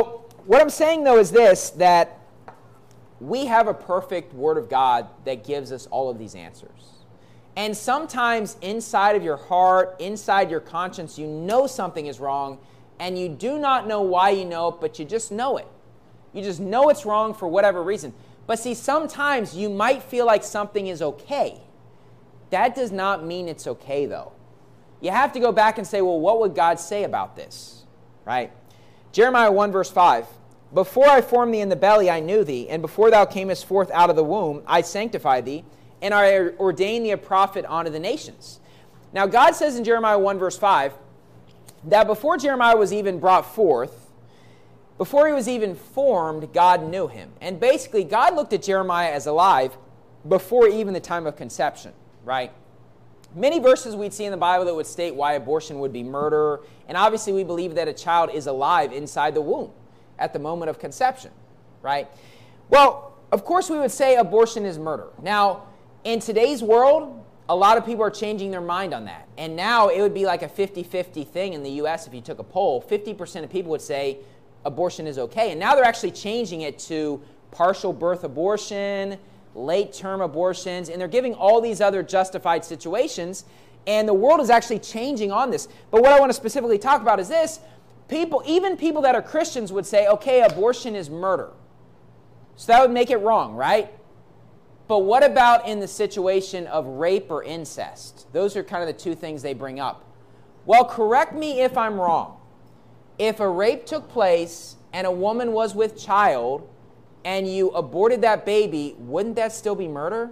What I'm saying, though, is this, that we have a perfect Word of God that gives us all of these answers. And sometimes inside of your heart, inside your conscience, you know something is wrong, and you do not know why you know it, but you just know it. You just know it's wrong for whatever reason. But see, sometimes you might feel like something is okay. That does not mean it's okay, though. You have to go back and say, well, what would God say about this? Right? Jeremiah 1, verse 5. Before I formed thee in the belly, I knew thee, and before thou camest forth out of the womb, I sanctified thee, and I ordained thee a prophet unto the nations. Now, God says in Jeremiah 1, verse 5, that before Jeremiah was even brought forth, before he was even formed, God knew him. And basically, God looked at Jeremiah as alive before even the time of conception, right? Many verses we'd see in the Bible that would state why abortion would be murder, and obviously we believe that a child is alive inside the womb at the moment of conception, right? Well, of course we would say abortion is murder. Now, in today's world, a lot of people are changing their mind on that. And now it would be like a 50-50 thing in the U.S. if you took a poll. 50% of people would say abortion is okay. And now they're actually changing it to partial birth abortion, late-term abortions, and they're giving all these other justified situations. And the world is actually changing on this. But what I want to specifically talk about is this. Even people that are Christians would say, okay, abortion is murder. So that would make it wrong, right? But what about in the situation of rape or incest? Those are kind of the two things they bring up. Well, correct me if I'm wrong. If a rape took place and a woman was with child and you aborted that baby, wouldn't that still be murder?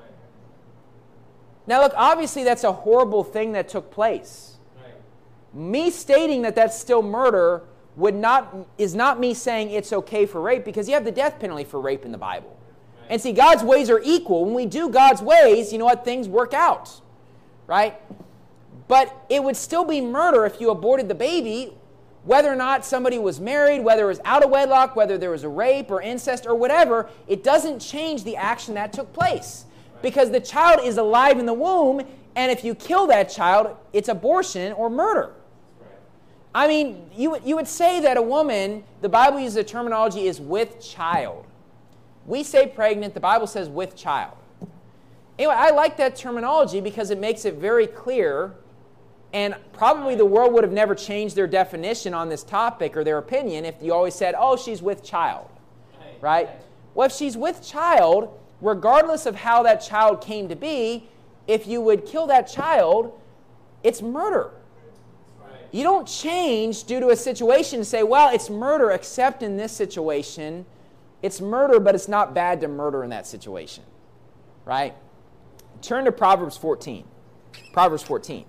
Now, look, obviously that's a horrible thing that took place. Me stating that that's still murder is not me saying it's okay for rape, because you have the death penalty for rape in the Bible. And see, God's ways are equal. When we do God's ways, you know what? Things work out, right? But it would still be murder if you aborted the baby, whether or not somebody was married, whether it was out of wedlock, whether there was a rape or incest or whatever. It doesn't change the action that took place, because the child is alive in the womb, and if you kill that child, it's abortion or murder. I mean, you would say that a woman, the Bible uses the terminology is with child. We say pregnant, the Bible says with child. Anyway, I like that terminology because it makes it very clear, and probably the world would have never changed their definition on this topic or their opinion if you always said, oh, she's with child, right? Well, if she's with child, regardless of how that child came to be, if you would kill that child, it's murder. You don't change due to a situation and say, well, it's murder, except in this situation. It's murder, but it's not bad to murder in that situation, right? Turn to Proverbs 14. Proverbs 14.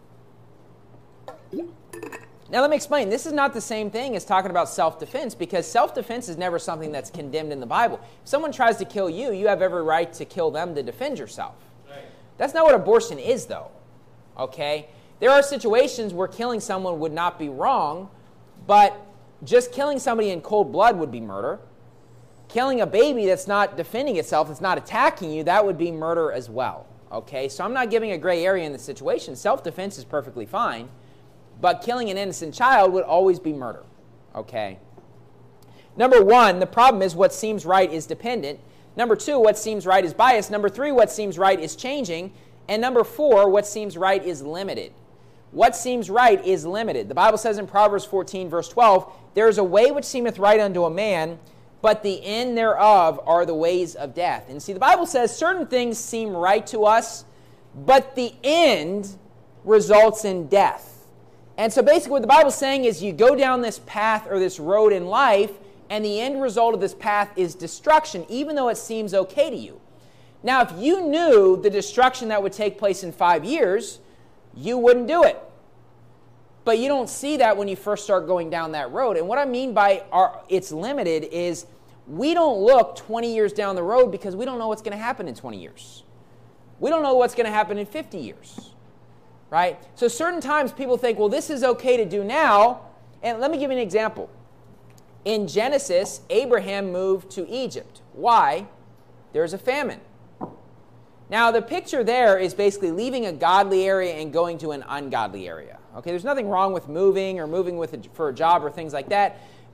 Now, let me explain. This is not the same thing as talking about self-defense, because self-defense is never something that's condemned in the Bible. If someone tries to kill you, you have every right to kill them to defend yourself. Right. That's not what abortion is, though, okay? There are situations where killing someone would not be wrong, but just killing somebody in cold blood would be murder. Killing a baby that's not defending itself, that's not attacking you, that would be murder as well. Okay, so I'm not giving a gray area in the situation. Self-defense is perfectly fine, but killing an innocent child would always be murder. Okay. Number one, the problem is what seems right is dependent. Number two, what seems right is biased. Number three, what seems right is changing. And number four, what seems right is limited. What seems right is limited. The Bible says in Proverbs 14, verse 12, there is a way which seemeth right unto a man, but the end thereof are the ways of death. And see, the Bible says certain things seem right to us, but the end results in death. And so basically what the Bible is saying is you go down this path or this road in life, and the end result of this path is destruction, even though it seems okay to you. Now, if you knew the destruction that would take place in 5 years, you wouldn't do it. But you don't see that when you first start going down that road. And what I mean by it's limited is we don't look 20 years down the road because we don't know what's going to happen in 20 years. We don't know what's going to happen in 50 years, right? So certain times people think, well, this is okay to do now. And let me give you an example. In Genesis, Abraham moved to Egypt. Why? There's a famine. Now, the picture there is basically leaving a godly area and going to an ungodly area. Okay, there's nothing wrong with moving or moving for a job or things like that.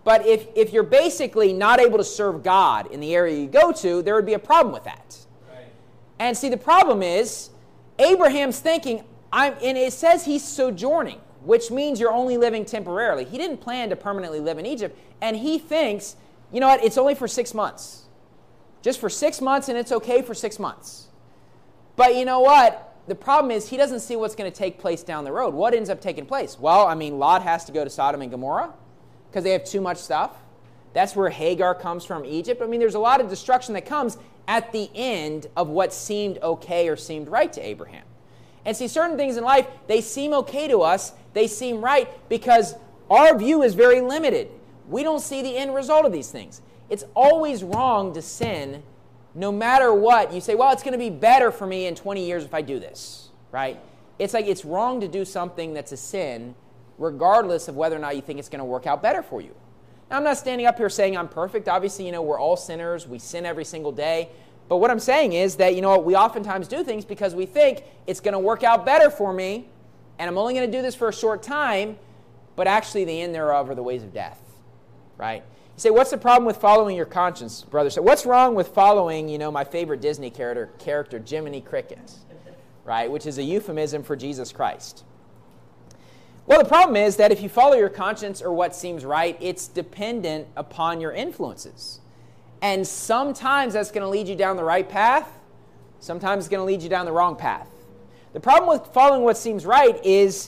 But if you're basically not able to serve God in the area you go to, there would be a problem with that. Right. And see, the problem is, Abraham's thinking, and it says he's sojourning, which means you're only living temporarily. He didn't plan to permanently live in Egypt, and he thinks, you know what, it's only for 6 months. Just for 6 months, and it's okay for 6 months. But you know what? The problem is he doesn't see what's going to take place down the road. What ends up taking place? Well, I mean, Lot has to go to Sodom and Gomorrah because they have too much stuff. That's where Hagar comes from, Egypt. I mean, there's a lot of destruction that comes at the end of what seemed okay or seemed right to Abraham. And see, certain things in life, they seem okay to us, they seem right because our view is very limited. We don't see the end result of these things. It's always wrong to sin no matter what. You say, well, it's going to be better for me in 20 years if I do this, right? It's like it's wrong to do something that's a sin regardless of whether or not you think it's going to work out better for you. Now, I'm not standing up here saying I'm perfect. Obviously, we're all sinners. We sin every single day. But what I'm saying is that, we oftentimes do things because we think it's going to work out better for me, and I'm only going to do this for a short time, but actually the end thereof are the ways of death, right? You say, what's the problem with following your conscience, brother? So what's wrong with following, my favorite Disney character, Jiminy Cricket, right, which is a euphemism for Jesus Christ? Well, the problem is that if you follow your conscience or what seems right, it's dependent upon your influences. And sometimes that's going to lead you down the right path. Sometimes it's going to lead you down the wrong path. The problem with following what seems right is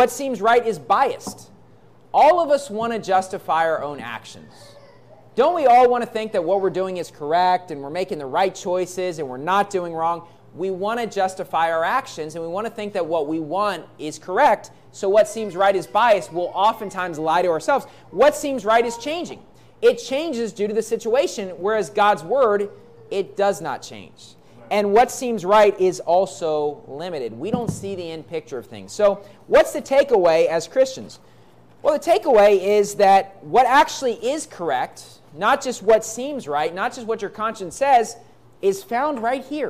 biased. All of us want to justify our own actions. Don't we all want to think that what we're doing is correct and we're making the right choices and we're not doing wrong? We want to justify our actions and we want to think that what we want is correct. So what seems right is biased. We'll oftentimes lie to ourselves. What seems right is changing. It changes due to the situation, whereas God's word, it does not change. And what seems right is also limited. We don't see the end picture of things. So what's the takeaway as Christians? Well, the takeaway is that what actually is correct, not just what seems right, not just what your conscience says, is found right here.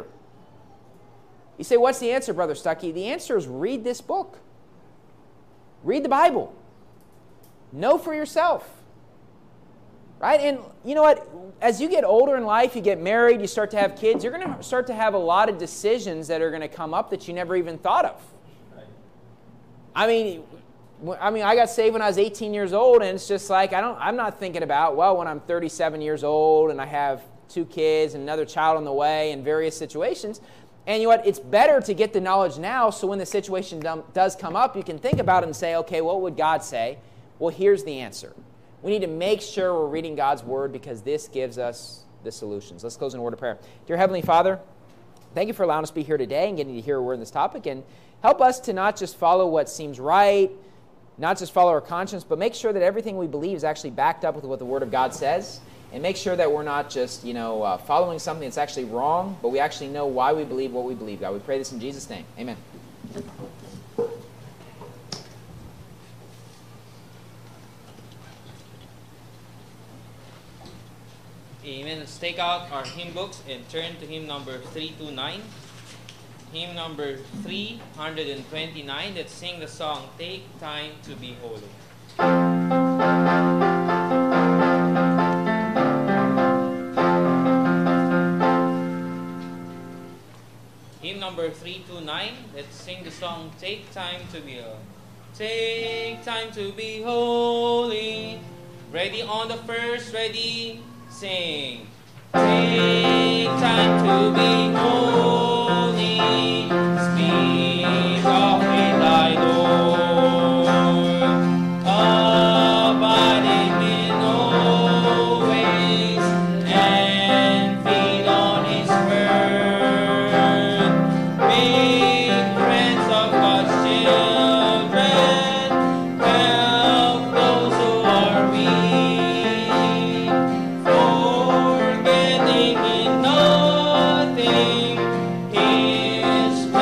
You say, what's the answer, Brother Stuckey? The answer is read this book. Read the Bible. Know for yourself. Right? And you know what? As you get older in life, you get married, you start to have kids, you're going to start to have a lot of decisions that are going to come up that you never even thought of. I mean, I got saved when I was 18 years old, and it's just like, I'm not thinking about, well, when I'm 37 years old and I have 2 kids and another child on the way and various situations. And you know what? It's better to get the knowledge now so when the situation does come up, you can think about it and say, okay, what would God say? Well, here's the answer. We need to make sure we're reading God's word because this gives us the solutions. Let's close in a word of prayer. Dear Heavenly Father, thank you for allowing us to be here today and getting to hear a word in this topic. And help us to not just follow what seems right, not just follow our conscience, but make sure that everything we believe is actually backed up with what the Word of God says. And make sure that we're not just, following something that's actually wrong, but we actually know why we believe what we believe. God, we pray this in Jesus' name. Amen. Amen. Let's take out our hymn books and turn to hymn number 329. Hymn number 329. Let's sing the song, Take Time to Be Holy. Hymn number 329. Let's sing the song, Take Time to Be Holy. Take time to be holy. Ready on the first, ready, sing. Take time to be holy. Speak of me, thy Lord. Abiding in always and feed on His word. Make friends of God's children. Help those who are weak. Forgetting in nothing His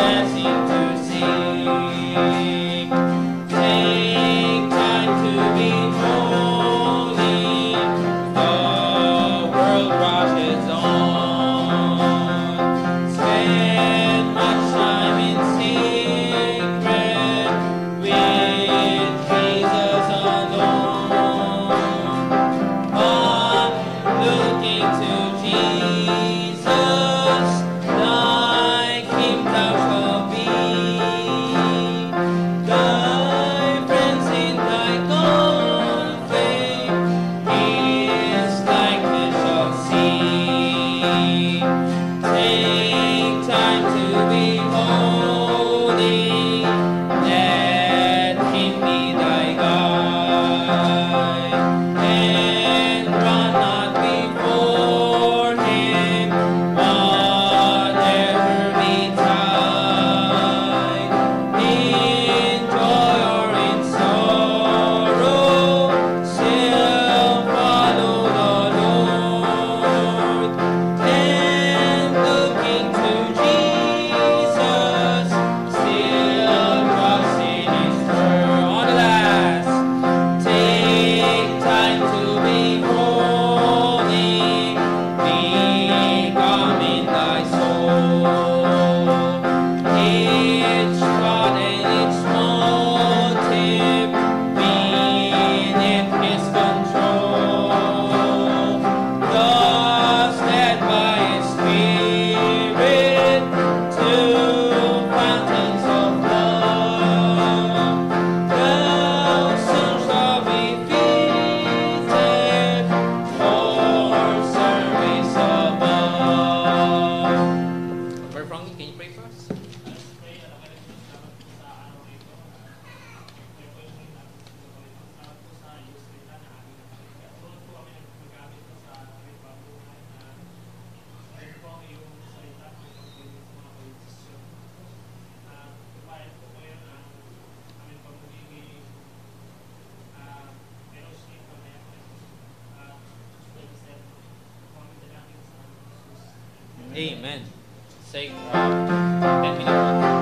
Amen. Say 10 minutes.